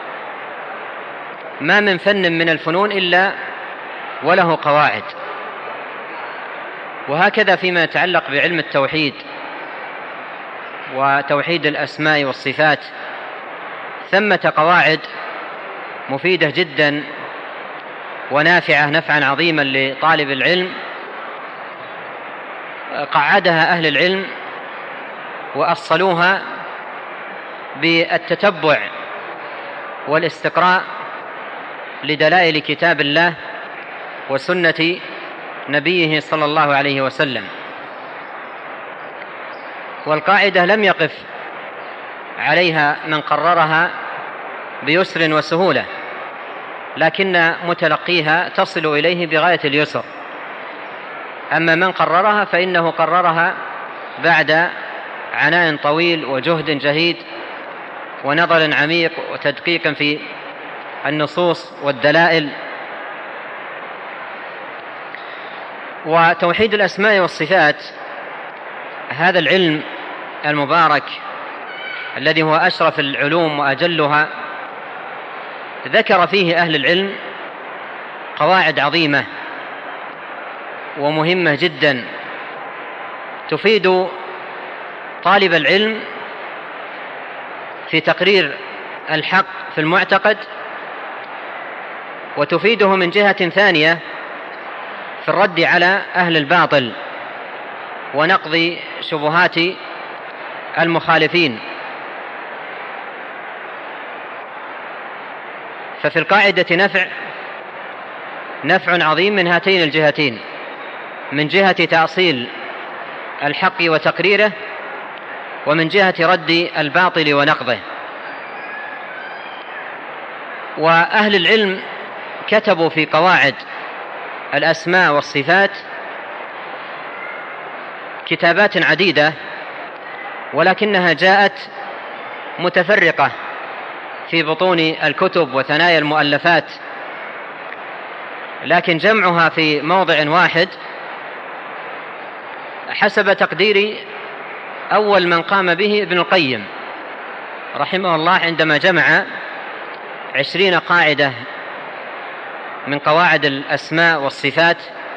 ما من فن من الفنون إلا وله قواعد. وهكذا فيما يتعلق بعلم التوحيد وتوحيد الأسماء والصفات، ثمة قواعد مفيدة جدا ونافعة نفعا عظيما لطالب العلم، قعدها أهل العلم وأصلوها بالتتبع والاستقراء لدلائل كتاب الله وسنة نبيه صلى الله عليه وسلم. والقاعدة لم يقف عليها من قررها بيسر وسهولة، لكن متلقيها تصل إليه بغاية اليسر. أما من قررها فإنه قررها بعد عناء طويل وجهد جهيد ونظر عميق وتدقيق في النصوص والدلائل. وتوحيد الأسماء والصفات هذا العلم المبارك الذي هو أشرف العلوم وأجلها، ذكر فيه أهل العلم قواعد عظيمة ومهمة جدا تفيد طالب العلم في تقرير الحق في المعتقد، وتفيده من جهة ثانية في الرد على أهل الباطل ونقض شبهات المخالفين. ففي القاعدة نفع نفع عظيم من هاتين الجهتين، من جهة تأصيل الحق وتقريره، ومن جهة رد الباطل ونقضه. وأهل العلم كتبوا في قواعد الأسماء والصفات كتابات عديدة، ولكنها جاءت متفرقة في بطون الكتب وثنايا المؤلفات، لكن جمعها في موضع واحد حسب تقدير أول من قام به ابن القيم رحمه الله، عندما جمع عشرين قاعدة من قواعد الأسماء والصفات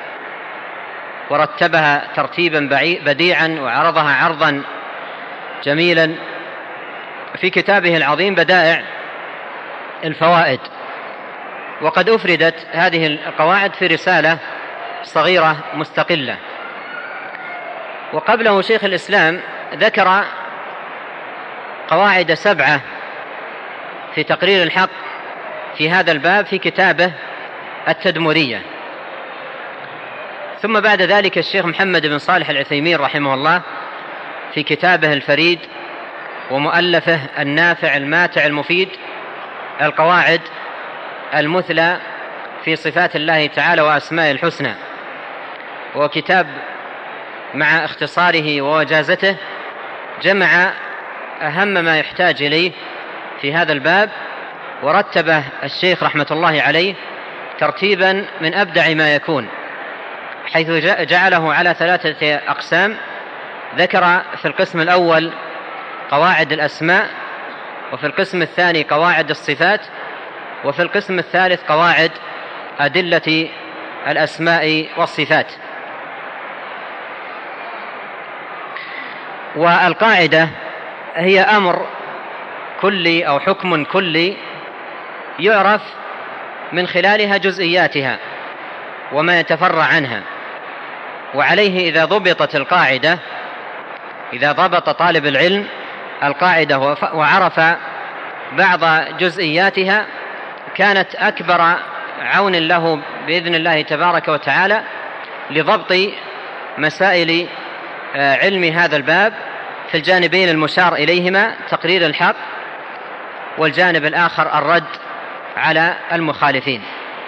ورتبها ترتيبا بديعا وعرضها عرضا جميلا في كتابه العظيم بدائع الفوائد. وقد أفردت هذه القواعد في رسالة صغيرة مستقلة. وقبله شيخ الإسلام ذكر قواعد سبعة في تقرير الحق في هذا الباب في كتابه التدمرية. ثم بعد ذلك الشيخ محمد بن صالح العثيمين رحمه الله في كتابه الفريد ومؤلفه النافع الماتع المفيد القواعد المثلى في صفات الله تعالى وأسماء الحسنى، وكتاب مع اختصاره ووجازته جمع أهم ما يحتاج إليه في هذا الباب، ورتبه الشيخ رحمة الله عليه ترتيبا من أبدع ما يكون، حيث جعله على ثلاثة أقسام. ذكر في القسم الأول قواعد الأسماء، وفي القسم الثاني قواعد الصفات، وفي القسم الثالث قواعد أدلة الأسماء والصفات. والقاعدة هي أمر كلي أو حكم كلي يعرف من خلالها جزئياتها وما يتفرع عنها، وعليه إذا ضبطت القاعدة، إذا ضبط طالب العلم القاعدة وعرف بعض جزئياتها، كانت أكبر عون له بإذن الله تبارك وتعالى لضبط مسائل علم هذا الباب في الجانبين المشار إليهما، تقرير الحق، والجانب الآخر الرد على المخالفين.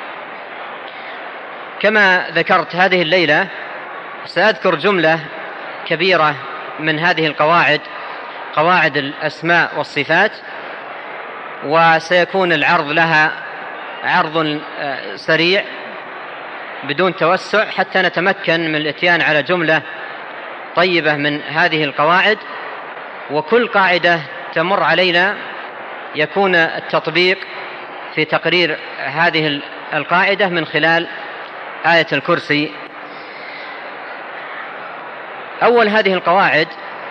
كما ذكرت هذه الليلة سأذكر جملة كبيرة من هذه القواعد، قواعد الأسماء والصفات، وسيكون العرض لها عرض سريع بدون توسع حتى نتمكن من الاتيان على جملة طيبة من هذه القواعد، وكل قاعدة تمر علينا يكون التطبيق في تقرير هذه القاعدة من خلال آية الكرسي. أول هذه القواعد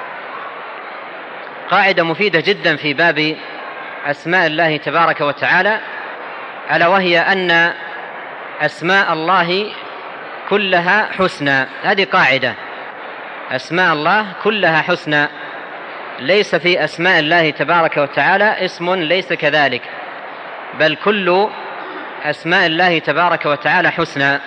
قاعدة مفيدة جدا في باب أسماء الله تبارك وتعالى، ألا وهي أن أسماء الله كلها حسنى. هذه قاعدة، أسماء الله كلها حسنى، ليس في أسماء الله تبارك وتعالى اسم ليس كذلك، بل كل أسماء الله تبارك وتعالى حسنى،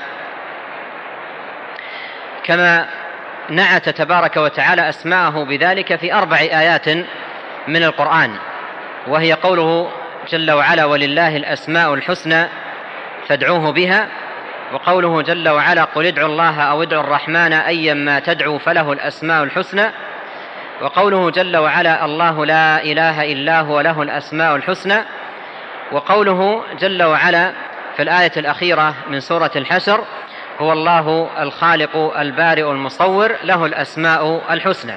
كما نعت تبارك وتعالى أسماءه بذلك في أربع آيات من القرآن، وهي قوله جل وعلا: ولله الأسماء الحسنى فادعوه بها، وقوله جل وعلا: قل ادعوا الله أو ادعوا الرحمن أيما تدعوا فله الأسماء الحسنى، وقوله جل وعلا: الله لا إله إلا هو له الأسماء الحسنى، وقوله جل وعلا في الآية الأخيرة من سورة الحشر: هو الله الخالق البارئ المصور له الأسماء الحسنى.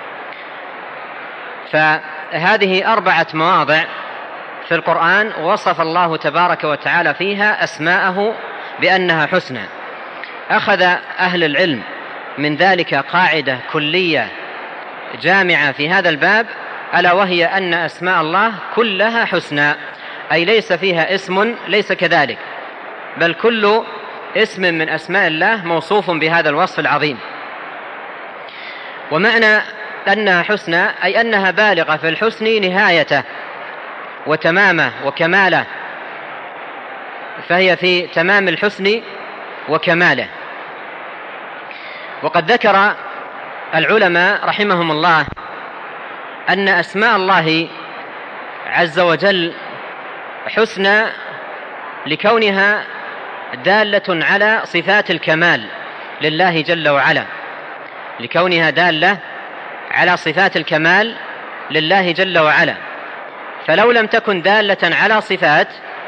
فهذه أربعة مواضع في القرآن وصف الله تبارك وتعالى فيها أسماءه بأنها حسنى. أخذ أهل العلم من ذلك قاعدة كلية جامعة في هذا الباب، ألا وهي أن أسماء الله كلها حسنى، أي ليس فيها اسم ليس كذلك، بل كل اسم من أسماء الله موصوف بهذا الوصف العظيم. ومعنى أنها حسنى أي أنها بالغة في الحسن نهايته وتمامه وكماله، فهي في تمام الحسن وكماله. وقد ذكر العلماء رحمهم الله أن أسماء الله عز وجل حسنى لكونها دالة على صفات الكمال لله جل وعلا، لكونها دالة على صفات الكمال لله جل وعلا. فلو لم تكن دالة على صفات،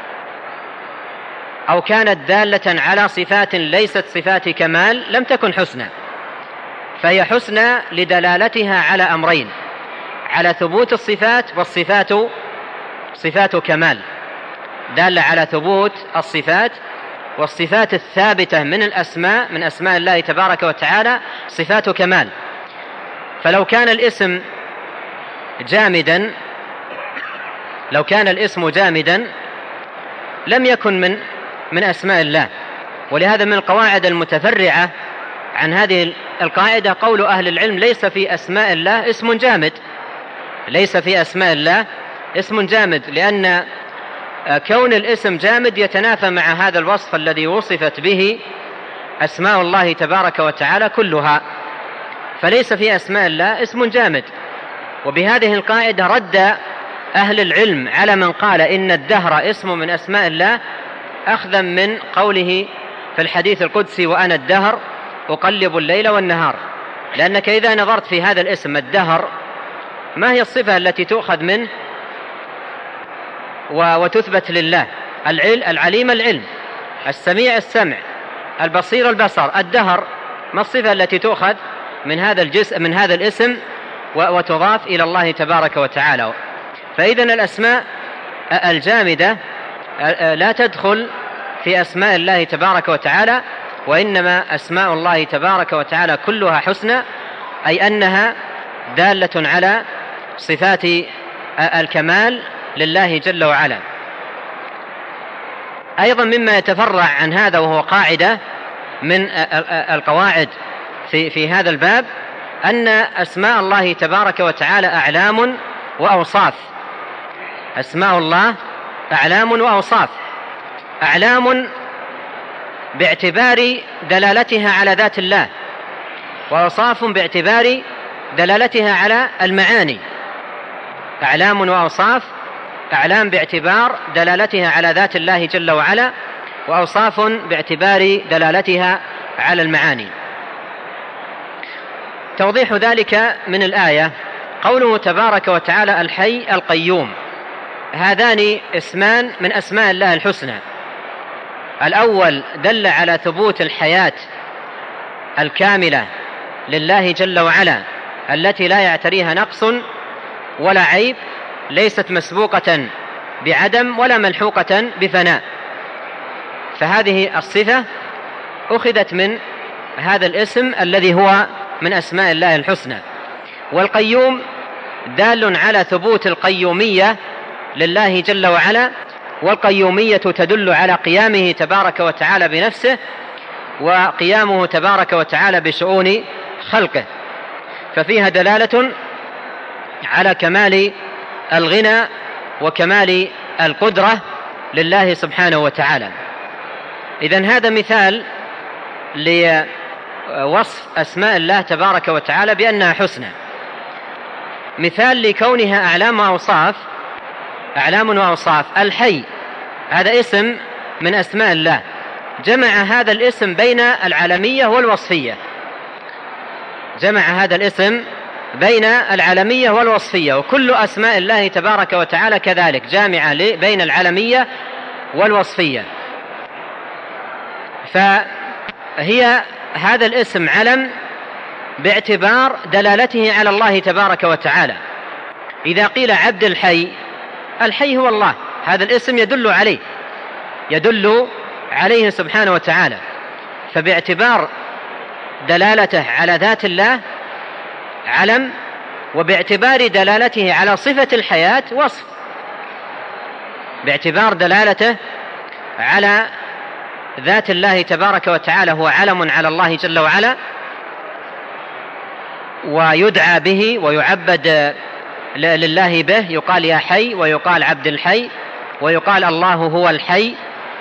أو كانت دالة على صفات ليست صفات كمال، لم تكن حسنى. فهي حسنى لدلالتها على أمرين: على ثبوت الصفات، والصفات صفات كمال، دالة على ثبوت الصفات، والصفات الثابتة من الأسماء من أسماء الله تبارك وتعالى صفات كمال. فلو كان الاسم جامدا لو كان الاسم جامدا لم يكن من من أسماء الله. ولهذا من القواعد المتفرعة عن هذه القاعدة قول أهل العلم: ليس في أسماء الله اسم جامد، ليس في أسماء الله اسم جامد، لأن كون الاسم جامد يتنافى مع هذا الوصف الذي وصفت به أسماء الله تبارك وتعالى كلها، فليس في أسماء الله اسم جامد. وبهذه القاعدة رد أهل العلم على من قال إن الدهر اسم من أسماء الله، أخذا من قوله في الحديث القدسي: وأنا الدهر أقلب الليل والنهار. لأنك إذا نظرت في هذا الاسم الدهر، ما هي الصفة التي تؤخذ منه وتثبت لله؟ العليم العلم، السميع السمع، البصير البصر. الدهر ما الصفة التي تؤخذ من هذا الجزء من هذا الاسم وتضاف إلى الله تبارك وتعالى. فإذا الأسماء الجامدة لا تدخل في أسماء الله تبارك وتعالى، وإنما أسماء الله تبارك وتعالى كلها حسنى، أي أنها دالة على صفات الكمال لله جل وعلا. أيضا مما يتفرع عن هذا وهو قاعدة من القواعد في, في هذا الباب، أن أسماء الله تبارك وتعالى أعلام وأوصاف. أسماء الله أعلام وأوصاف، أعلام باعتبار دلالتها على ذات الله، وأوصاف باعتبار دلالتها على المعاني. أعلام وأوصاف، أعلام باعتبار دلالتها على ذات الله جل وعلا، وأوصاف باعتبار دلالتها على المعاني. توضيح ذلك من الآية قوله تبارك وتعالى الحي القيوم، هذان اسمان من أسماء الله الحسنى. الأول دل على ثبوت الحياة الكاملة لله جل وعلا التي لا يعتريها نقص ولا عيب، ليست مسبوقة بعدم ولا ملحوقة بفناء، فهذه الصفة أخذت من هذا الاسم الذي هو من أسماء الله الحسنى. والقيوم دال على ثبوت القيومية لله جل وعلا، والقيومية تدل على قيامه تبارك وتعالى بنفسه، وقيامه تبارك وتعالى بشؤون خلقه، ففيها دلالة على كمال الغنى وكمال القدرة لله سبحانه وتعالى. إذن هذا مثال لوصف أسماء الله تبارك وتعالى بأنها حسنى. مثال لكونها أعلام وأوصاف، أعلام وأوصاف. الحي هذا اسم من أسماء الله، جمع هذا الاسم بين العالمية والوصفية، جمع هذا الاسم بين العالمية والوصفية، وكل أسماء الله تبارك وتعالى كذلك جامعة بين العالمية والوصفية. فهي هذا الاسم علم باعتبار دلالته على الله تبارك وتعالى. إذا قيل عبد الحي، الحي هو الله، هذا الاسم يدل عليه، يدل عليه سبحانه وتعالى، فباعتبار دلالته على ذات الله علم، وباعتبار دلالته على صفة الحياة وصف. باعتبار دلالته على ذات الله تبارك وتعالى هو علم على الله جل وعلا، ويدعى به ويعبد لله به، يقال يا حي، ويقال عبد الحي، ويقال الله هو الحي،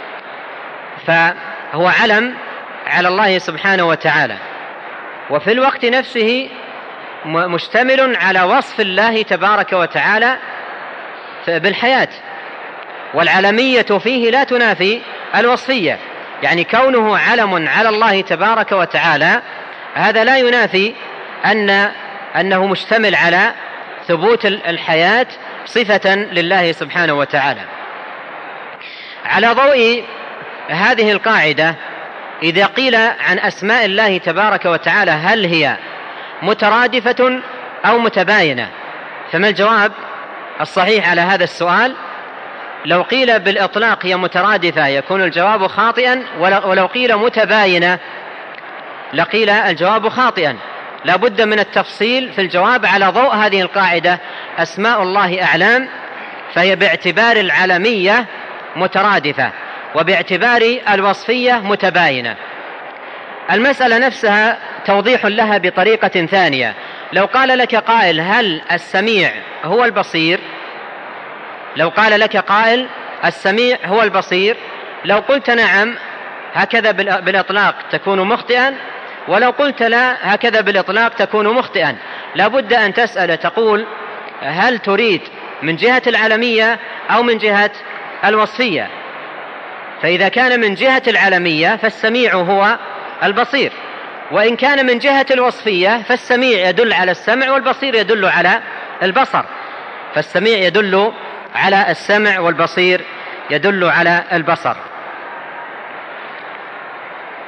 فهو علم على الله سبحانه وتعالى، وفي الوقت نفسه مشتمل على وصف الله تبارك وتعالى بالحياة. والعلمية فيه لا تنافي الوصفية، يعني كونه علم على الله تبارك وتعالى هذا لا ينافي أن أنه مشتمل على ثبوت الحياة صفة لله سبحانه وتعالى. على ضوء هذه القاعدة، إذا قيل عن أسماء الله تبارك وتعالى هل هي مترادفة أو متباينة، فما الجواب الصحيح على هذا السؤال؟ لو قيل بالإطلاق هي مترادفة يكون الجواب خاطئا، ولو قيل متباينة لقيل الجواب خاطئا. لا بد من التفصيل في الجواب على ضوء هذه القاعدة: أسماء الله أعلام، فهي باعتبار العلمية مترادفة، وباعتبار الوصفية متباينة. المسألة نفسها توضيح لها بطريقة ثانية. لو قال لك قائل هل السميع هو البصير؟ لو قال لك قائل السميع هو البصير، لو قلت نعم هكذا بالإطلاق تكون مخطئا، ولو قلت لا هكذا بالإطلاق تكون مخطئا. لا بد أن تسأل تقول هل تريد من جهة العلمية أو من جهة الوصفية؟ فإذا كان من جهة العلمية فالسميع هو البصير، وإن كان من جهة الوصفية فالسميع يدل على السمع والبصير يدل على البصر، فالسميع يدل على السمع والبصير يدل على البصر.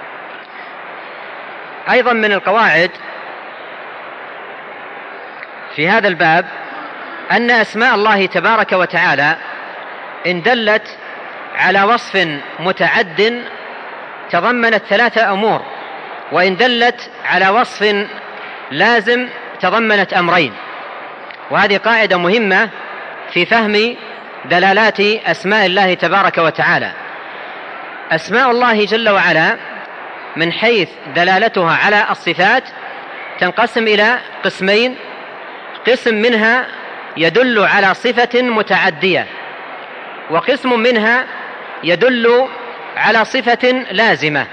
أيضا من القواعد في هذا الباب أن أسماء الله تبارك وتعالى إن دلت على وصف متعد تضمنت ثلاثة أمور، وإن دلت على وصف لازم تضمنت أمرين. وهذه قاعدة مهمة في فهم دلالات أسماء الله تبارك وتعالى. أسماء الله جل وعلا من حيث دلالتها على الصفات تنقسم إلى قسمين: قسم منها يدل على صفة متعدية، وقسم منها يدل على صفة لازمة.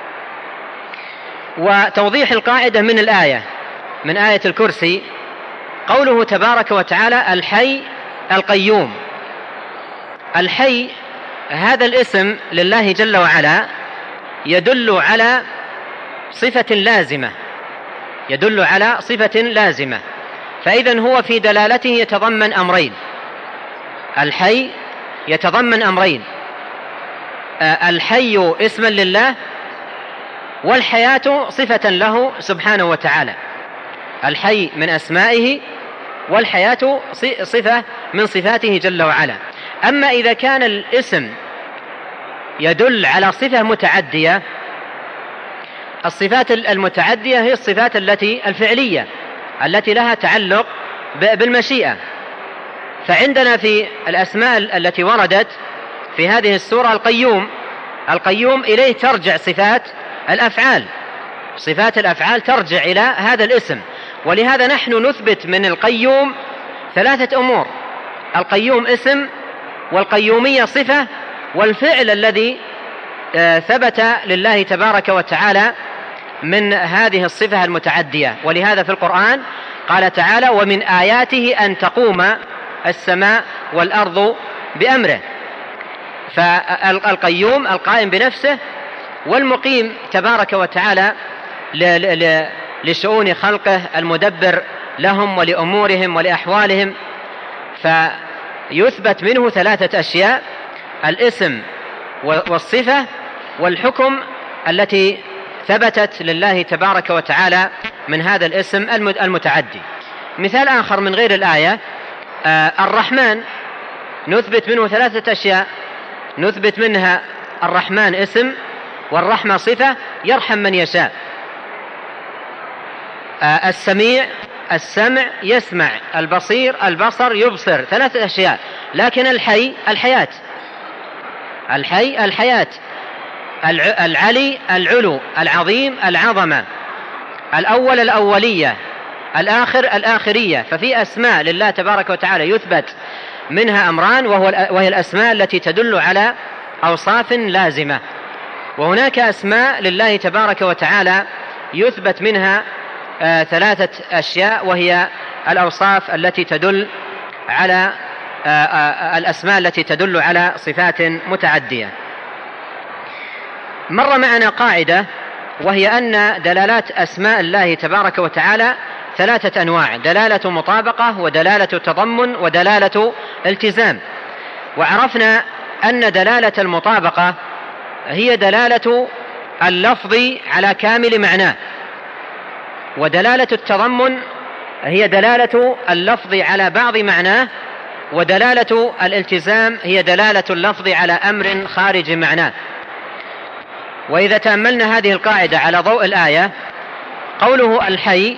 وتوضيح القاعدة من الآية من آية الكرسي قوله تبارك وتعالى: الحي القيوم. الحي هذا الاسم لله جل وعلا يدل على صفة لازمة، يدل على صفة لازمة، فإذن هو في دلالته يتضمن أمرين. الحي يتضمن أمرين: الحي اسما لله، والحياة صفة له سبحانه وتعالى. الحي من أسمائه، والحياة صفة من صفاته جل وعلا. أما إذا كان الاسم يدل على صفة متعدية، الصفات المتعدية هي الصفات التي الفعلية التي لها تعلق بالمشيئة. فعندنا في الأسماء التي وردت في هذه السورة القيوم. القيوم إليه ترجع صفات الأفعال، صفات الأفعال ترجع إلى هذا الاسم. ولهذا نحن نثبت من القيوم ثلاثة أمور: القيوم اسم، والقيومية صفة، والفعل الذي ثبت لله تبارك وتعالى من هذه الصفة المتعدية. ولهذا في القرآن قال تعالى: ومن آياته أن تقوم السماء والأرض بأمره. فالقيوم القائم بنفسه، والمقيم تبارك وتعالى لشؤون خلقه، المدبر لهم ولأمورهم ولأحوالهم. فيثبت منه ثلاثة أشياء: الاسم والصفة والحكم التي ثبتت لله تبارك وتعالى من هذا الاسم المتعدي. مثال آخر من غير الآية: الرحمن نثبت منه ثلاثة أشياء، نثبت منها الرحمن اسم، والرحمة صفة يرحم من يشاء. السميع السمع يسمع، البصير البصر يبصر، ثلاثة أشياء. لكن الحي الحياة، الحي الحياة، العلي العلو، العظيم العظمة، الأول الأولية، الآخر الآخرية. ففي أسماء لله تبارك وتعالى يثبت منها أمران، وهي الأسماء التي تدل على أوصاف لازمة. وهناك أسماء لله تبارك وتعالى يثبت منها آه ثلاثة أشياء، وهي الأوصاف التي تدل على آه آه الأسماء التي تدل على صفات متعدية. مر معنا قاعدة، وهي أن دلالات أسماء الله تبارك وتعالى ثلاثة أنواع: دلالة مطابقة، ودلالة تضمن، ودلالة التزام. وعرفنا أن دلالة المطابقة هي دلالة اللفظ على كامل معناه، ودلالة التضمن هي دلالة اللفظ على بعض معناه، ودلالة الالتزام هي دلالة اللفظ على أمر خارج معناه. وإذا تأملنا هذه القاعدة على ضوء الآية، قوله الحي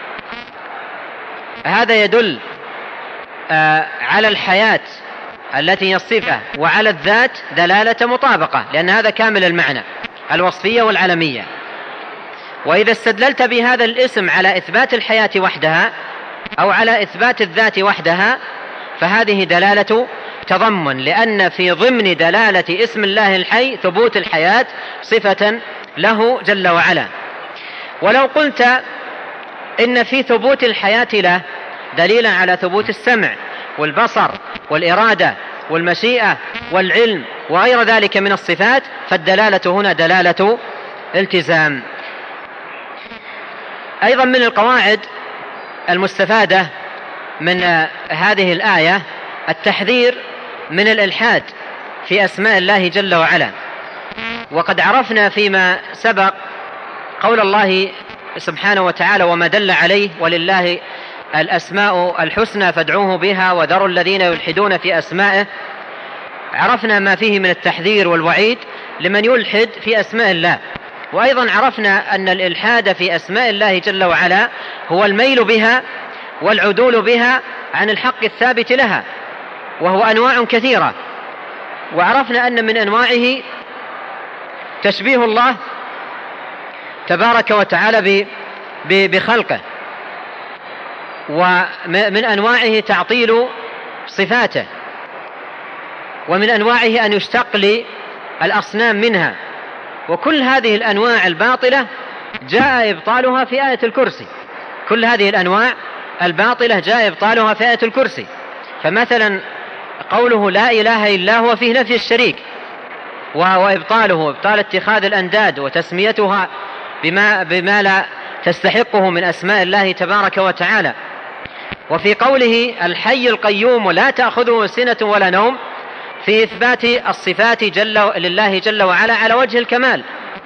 هذا يدل آه على الحياة التي هي الصفة، وعلى الذات دلالة مطابقة، لأن هذا كامل المعنى الوصفية والعلمية. وإذا استدللت بهذا الاسم على إثبات الحياة وحدها أو على إثبات الذات وحدها، فهذه دلالة تضمن، لأن في ضمن دلالة اسم الله الحي ثبوت الحياة صفة له جل وعلا. ولو قلت إن في ثبوت الحياة له دليلا على ثبوت السمع والبصر والإرادة والمشيئة والعلم وغير ذلك من الصفات، فالدلالة هنا دلالة التزام. أيضا من القواعد المستفادة من هذه الآية التحذير من الإلحاد في أسماء الله جل وعلا. وقد عرفنا فيما سبق قول الله سبحانه وتعالى: وما دل عليه ولله الأسماء الحسنى فادعوه بها وذروا الذين يلحدون في أسمائه، عرفنا ما فيه من التحذير والوعيد لمن يلحد في أسماء الله. وأيضا عرفنا أن الإلحاد في أسماء الله جل وعلا هو الميل بها والعدول بها عن الحق الثابت لها، وهو أنواع كثيرة. وعرفنا أن من أنواعه تشبيه الله تبارك وتعالى بخلقه، ومن أنواعه تعطيل صفاته، ومن أنواعه أن يشتق للأصنام منها. وكل هذه الأنواع الباطلة جاء إبطالها في آية الكرسي، كل هذه الأنواع الباطلة جاء إبطالها في آية الكرسي. فمثلا قوله لا إله إلا هو فيه نفي الشريك وإبطاله، إبطال اتخاذ الأنداد وتسميتها بما, بما لا تستحقه من أسماء الله تبارك وتعالى. وفي قوله الحي القيوم لا تأخذه سنة ولا نوم في إثبات الصفات جل لله جل وعلا على وجه الكمال،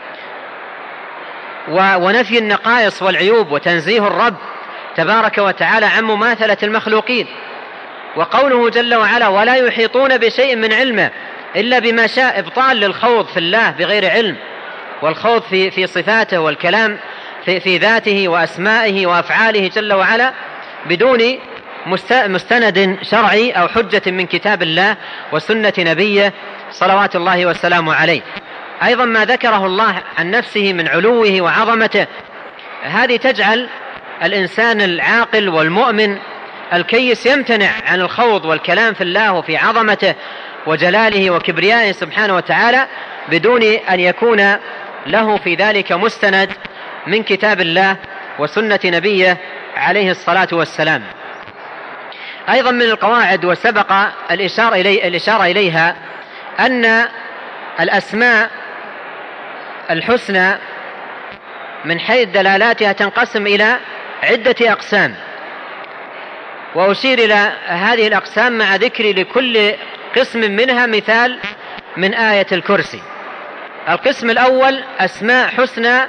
ونفي النقائص والعيوب، وتنزيه الرب تبارك وتعالى عن مماثلة المخلوقين. وقوله جل وعلا ولا يحيطون بشيء من علمه إلا بما شاء، إبطال للخوض في الله بغير علم، والخوض في, في صفاته والكلام في, في ذاته وأسمائه وأفعاله جل وعلا بدون مستند شرعي أو حجة من كتاب الله وسنة نبيه صلوات الله والسلام عليه. أيضا ما ذكره الله عن نفسه من علوه وعظمته، هذه تجعل الإنسان العاقل والمؤمن الكيس يمتنع عن الخوض والكلام في الله وفي عظمته وجلاله وكبريائه سبحانه وتعالى بدون أن يكون له في ذلك مستند من كتاب الله وسنة نبيه عليه الصلاة والسلام. أيضا من القواعد وسبق الإشارة, إلي الإشارة إليها أن الأسماء الحسنى من حيث دلالاتها تنقسم إلى عدة أقسام، وأشير إلى هذه الأقسام مع ذكر لكل قسم منها مثال من آية الكرسي. القسم الأول أسماء حسنى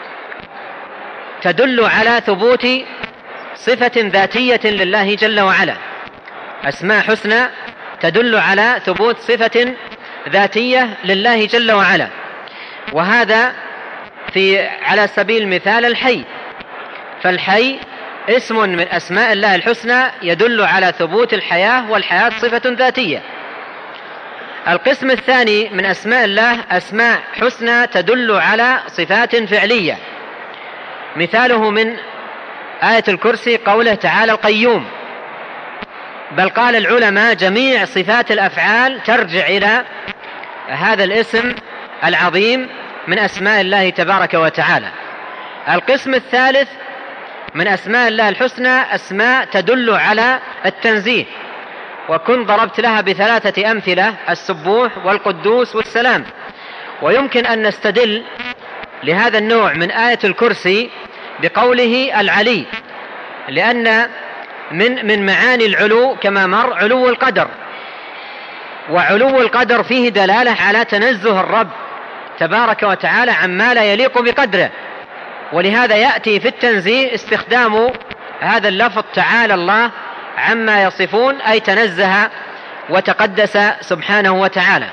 تدل على ثبوت صفة ذاتية لله جل وعلا، أسماء حسنى تدل على ثبوت صفة ذاتية لله جل وعلا، وهذا في على سبيل المثال الحي، فالحي اسم من أسماء الله الحسنى يدل على ثبوت الحياة، والحياة صفة ذاتية. القسم الثاني من أسماء الله أسماء حسنى تدل على صفات فعلية، مثاله من آية الكرسي قوله تعالى القيوم، بل قال العلماء جميع صفات الأفعال ترجع إلى هذا الاسم العظيم من أسماء الله تبارك وتعالى. القسم الثالث من أسماء الله الحسنى أسماء تدل على التنزيه، وكن ضربت لها بثلاثة أمثلة السبوح والقدوس والسلام. ويمكن أن نستدل لهذا النوع من آية الكرسي بقوله العلي، لأن من من معاني العلو كما مر علو القدر، وعلو القدر فيه دلالة على تنزه الرب تبارك وتعالى عما لا يليق بقدره، ولهذا يأتي في التنزيه استخدام هذا اللفظ تعالى الله عما يصفون، أي تنزه وتقدس سبحانه وتعالى.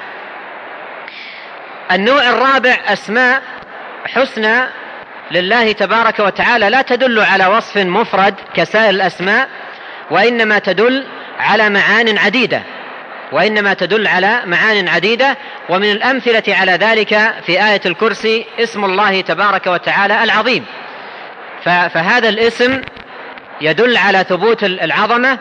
النوع الرابع أسماء حسنى لله تبارك وتعالى لا تدل على وصف مفرد كسائر الأسماء، وإنما تدل على معان عديدة وإنما تدل على معان عديدة ومن الأمثلة على ذلك في آية الكرسي اسم الله تبارك وتعالى العظيم، فهذا الاسم يدل على ثبوت العظمة،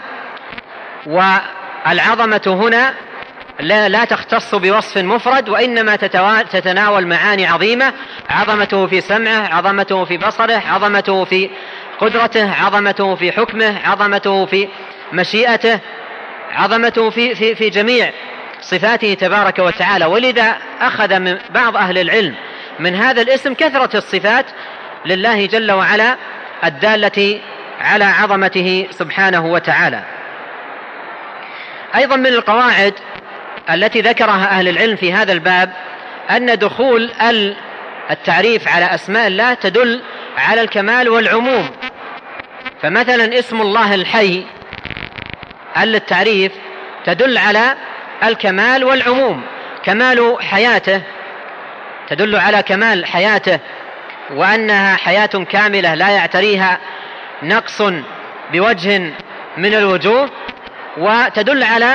والعظمة هنا لا, لا تختص بوصف مفرد، وإنما تتناول معاني عظيمة، عظمته في سمعه، عظمته في بصره، عظمته في قدرته، عظمته في حكمه، عظمته في مشيئته، عظمته في, في, في جميع صفاته تبارك وتعالى. ولذا أخذ من بعض أهل العلم من هذا الاسم كثرة الصفات لله جل وعلا الدالة على عظمته سبحانه وتعالى. أيضا من القواعد التي ذكرها أهل العلم في هذا الباب أن دخول التعريف على أسماء الله تدل على الكمال والعموم، فمثلا اسم الله الحي التعريف تدل على الكمال والعموم، كمال حياته، تدل على كمال حياته وأنها حياة كاملة لا يعتريها نقص بوجه من الوجوه، وتدل على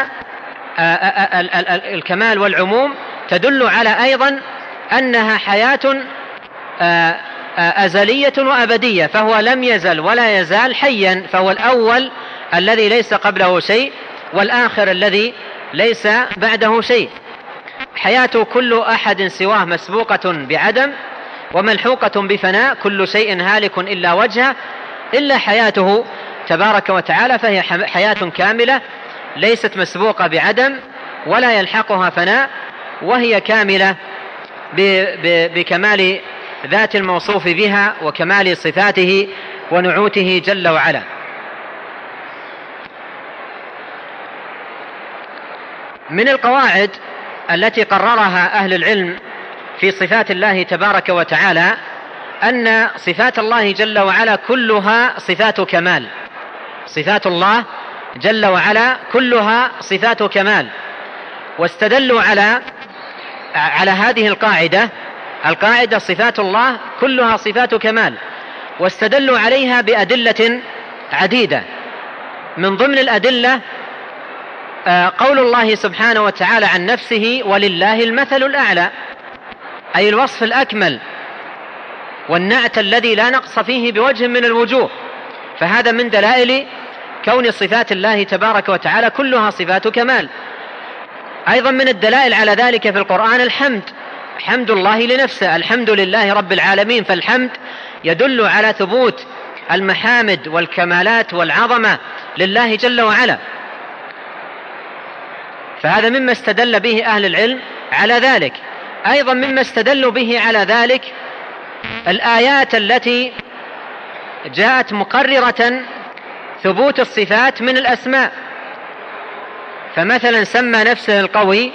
الكمال والعموم تدل على أيضا أنها حياة أزلية وأبدية، فهو لم يزل ولا يزال حيا، فهو الأول الذي ليس قبله شيء والآخر الذي ليس بعده شيء. حياة كل أحد سواه مسبوقة بعدم وملحوقة بفناء، كل شيء هالك إلا وجهه، إلا حياته تبارك وتعالى فهي حياة كاملة ليست مسبوقة بعدم ولا يلحقها فناء، وهي كاملة بكمال ذات الموصوف بها وكمال صفاته ونعوته جل وعلا. من القواعد التي قررها أهل العلم في صفات الله تبارك وتعالى أن صفات الله جل وعلا كلها صفات كمال، صفات الله جل وعلا كلها صفات كمال، واستدلوا على على هذه القاعدة القاعدة صفات الله كلها صفات كمال، واستدلوا عليها بأدلة عديدة. من ضمن الأدلة قول الله سبحانه وتعالى عن نفسه ولله المثل الأعلى، أي الوصف الأكمل والنعت الذي لا نقص فيه بوجه من الوجوه، فهذا من دلائل كون صفات الله تبارك وتعالى كلها صفات كمال. أيضا من الدلائل على ذلك في القرآن الحمد، حمد الله لنفسه، الحمد لله رب العالمين، فالحمد يدل على ثبوت المحامد والكمالات والعظمة لله جل وعلا، فهذا مما استدل به أهل العلم على ذلك. أيضا مما استدلوا به على ذلك الآيات التي جاءت مقررة ثبوت الصفات من الأسماء، فمثلا سمى نفسه القوي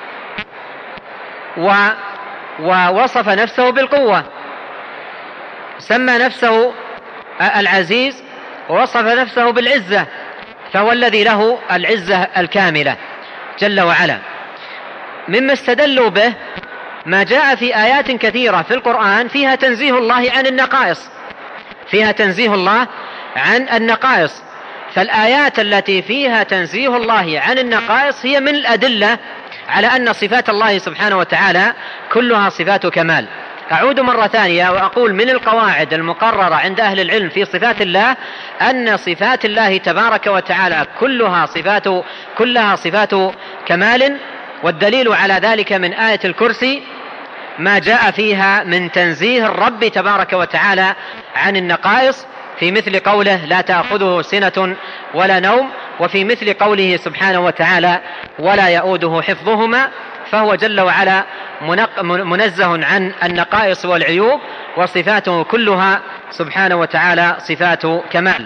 و ووصف نفسه بالقوة، سمى نفسه العزيز ووصف نفسه بالعزة، فهو الذي له العزة الكاملة جل وعلا. مما استدلوا به ما جاء في آيات كثيرة في القرآن فيها تنزيه الله عن النقائص، فيها تنزيه الله عن النقائص، فالآيات التي فيها تنزيه الله عن النقائص هي من الأدلة على أن صفات الله سبحانه وتعالى كلها صفات كمال. أعود مرة ثانية وأقول من القواعد المقررة عند أهل العلم في صفات الله أن صفات الله تبارك وتعالى كلها صفات كلها صفات كمال، والدليل على ذلك من آية الكرسي ما جاء فيها من تنزيه الرب تبارك وتعالى عن النقائص، في مثل قوله لا تأخذه سنة ولا نوم، وفي مثل قوله سبحانه وتعالى ولا يؤوده حفظهما، فهو جل وعلا منزه عن النقائص والعيوب، وصفاته كلها سبحانه وتعالى صفات كمال.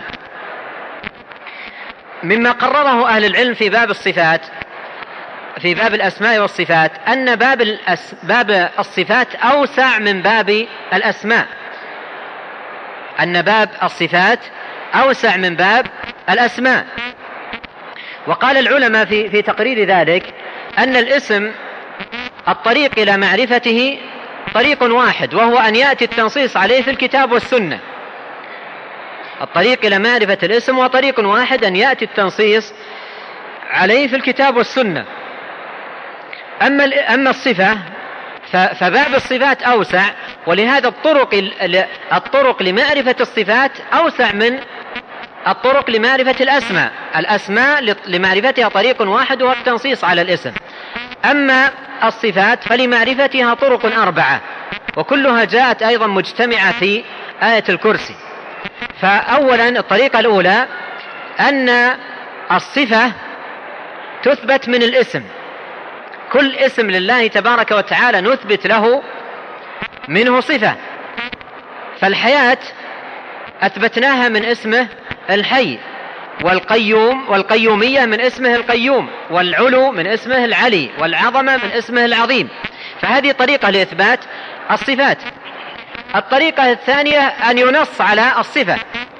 مما قرره أهل العلم في باب الصفات في باب الأسماء والصفات أن باب, الأس... باب الصفات أوسع من باب الأسماء، أن باب الصفات أوسع من باب الأسماء. وقال العلماء في, في تقرير ذلك أن الاسم الطريق إلى معرفته طريق واحد، وهو أن يأتي التنصيص عليه في الكتاب والسنة. الطريق إلى معرفة الاسم هو طريق واحد، أن يأتي التنصيص عليه في الكتاب والسنة. أما أما الصفة فباب الصفات أوسع، ولهذا الطرق الطرق لمعرفة الصفات أوسع من الطرق لمعرفة الأسماء. الأسماء لمعرفتها طريق واحد وهو التنصيص على الاسم، أما الصفات فلمعرفتها طرق أربعة، وكلها جاءت أيضا مجتمعة في آية الكرسي. فأولا الطريقة الأولى أن الصفة تثبت من الاسم، كل اسم لله تبارك وتعالى نثبت له منه صفة، فالحياة أثبتناها من اسمه الحي، والقيوم والقيومية من اسمه القيوم، والعلو من اسمه العلي، والعظمة من اسمه العظيم، فهذه طريقة لإثبات الصفات. الطريقة الثانية أن ينص على الصفة،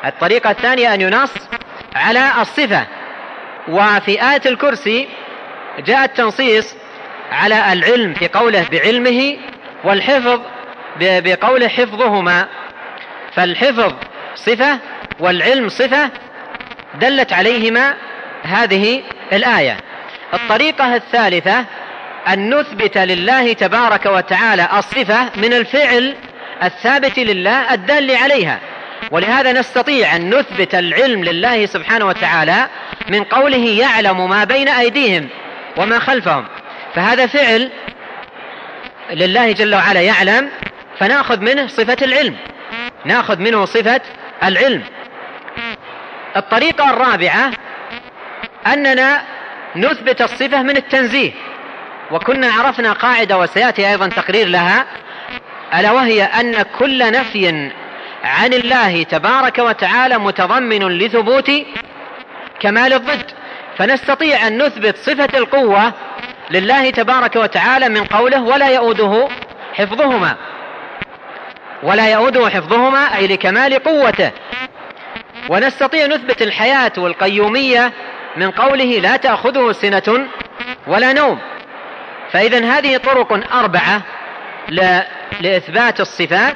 الطريقة الثانية أن ينص على الصفة. وفي آية الكرسي جاء التنصيص على العلم في قوله بعلمه، والحفظ بقوله حفظهما، فالحفظ صفة والعلم صفة دلت عليهما هذه الآية. الطريقة الثالثة أن نثبت لله تبارك وتعالى الصفة من الفعل الثابت لله الدال عليها، ولهذا نستطيع أن نثبت العلم لله سبحانه وتعالى من قوله يعلم ما بين أيديهم وما خلفهم، فهذا فعل لله جل وعلا يعلم، فنأخذ منه صفة العلم، نأخذ منه صفة العلم. الطريقة الرابعة أننا نثبت الصفة من التنزيه، وكنا عرفنا قاعدة وسيأتي أيضا تقرير لها، ألا وهي أن كل نفي عن الله تبارك وتعالى متضمن لثبوت كمال الضد، فنستطيع أن نثبت صفة القوة لله تبارك وتعالى من قوله ولا يؤوده حفظهما، ولا يؤوده حفظهما أي لكمال قوته. ونستطيع نثبت الحياة والقيومية من قوله لا تأخذه سنة ولا نوم. فإذن هذه طرق أربعة لإثبات الصفات،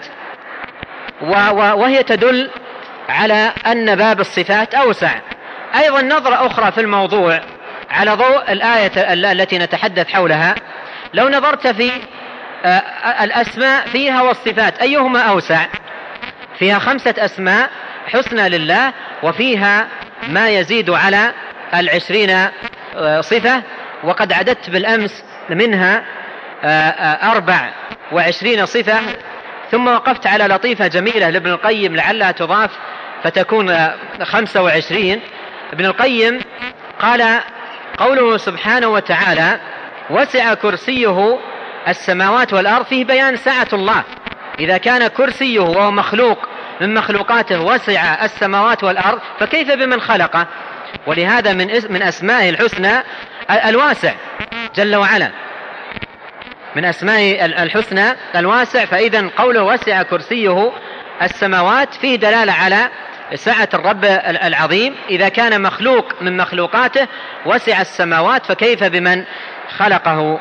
وهي تدل على أن باب الصفات أوسع. أيضا نظرة أخرى في الموضوع على ضوء الآية التي نتحدث حولها، لو نظرت في الأسماء فيها والصفات أيهما أوسع؟ فيها خمسة أسماء حسنى لله، وفيها ما يزيد على العشرين صفة، وقد عددت بالأمس منها أربع وعشرين صفة، ثم وقفت على لطيفة جميلة لابن القيم لعلها تضاف فتكون خمسة وعشرين. ابن القيم قال قوله سبحانه وتعالى وسع كرسيه السماوات والأرض، فيه بيان سعة الله. إذا كان كرسيه وهو مخلوق من مخلوقاته وسع السماوات والأرض، فكيف بمن خلقه؟ ولهذا من من أسمائه الحسنى الواسع جل وعلا، من أسمائه الحسنى الواسع. فإذا قوله وسع كرسيه السماوات فيه دلالة على سعة الرب العظيم. إذا كان مخلوق من مخلوقاته وسع السماوات، فكيف بمن خلقه؟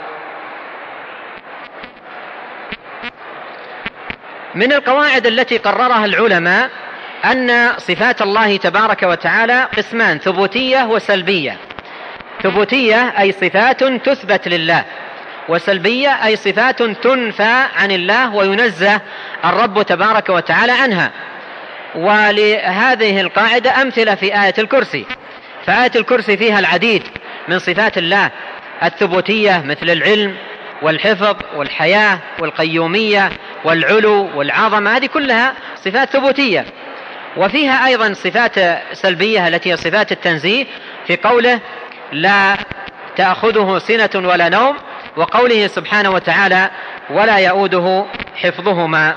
من القواعد التي قررها العلماء أن صفات الله تبارك وتعالى قسمان: ثبوتية وسلبية. ثبوتية أي صفات تثبت لله، وسلبية أي صفات تنفى عن الله وينزه الرب تبارك وتعالى عنها. ولهذه القاعدة أمثلة في آية الكرسي، فآية الكرسي فيها العديد من صفات الله الثبوتية مثل العلم والحفظ والحياة والقيومية والعلو والعظمة، هذه كلها صفات ثبوتية. وفيها أيضا صفات سلبية التي هي صفات التنزيه، في قوله لا تأخذه سنة ولا نوم، وقوله سبحانه وتعالى ولا يؤوده حفظهما.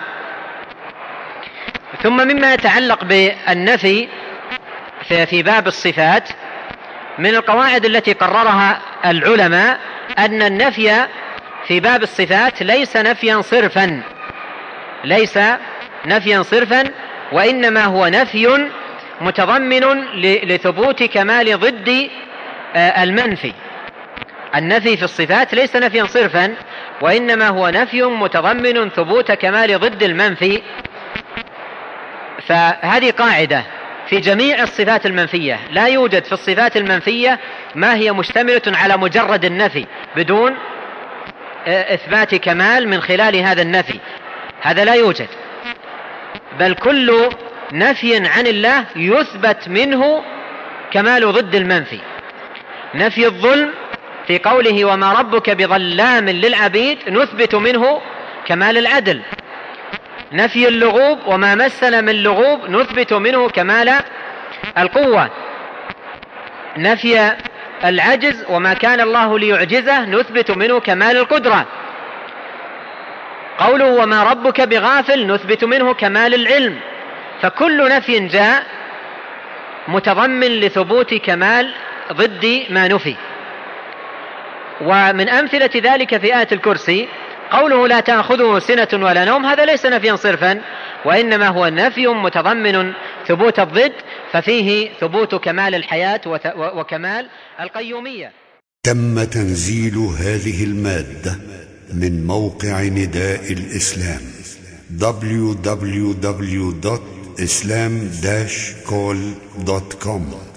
ثم مما يتعلق بالنفي في باب الصفات، من القواعد التي قررها العلماء أن النفي في باب الصفات ليس نفيا صرفا، ليس نفيا صرفا وإنما هو نفي متضمن لثبوت كمال ضد المنفي. النفي في الصفات ليس نفيا صرفا، وإنما هو نفي متضمن ثبوت كمال ضد المنفي. فهذه قاعدة في جميع الصفات المنفية، لا يوجد في الصفات المنفية ما هي مشتملة على مجرد النفي بدون إثبات كمال من خلال هذا النفي، هذا لا يوجد. بل كل نفي عن الله يثبت منه كمال ضد المنفي. نفي الظلم في قوله وما ربك بظلام للعبيد نثبت منه كمال العدل. نفي اللغوب وما مسنا من لغوب نثبت منه كمال القوة. نفي العجز وما كان الله ليعجزه نثبت منه كمال القدرة. قوله وما ربك بغافل نثبت منه كمال العلم. فكل نفي جاء متضمن لثبوت كمال ضد ما نفي. ومن أمثلة ذلك في آية الكرسي قوله لا تأخذه سنة ولا نوم، هذا ليس نفيا صرفا، وإنما هو نفي متضمن ثبوت الضد ففيه ثبوت كمال الحياة وكمال القيومية. تم تنزيل هذه المادة من موقع نداء الإسلام دبليو دبليو دبليو دوت إسلام داش كول دوت كوم.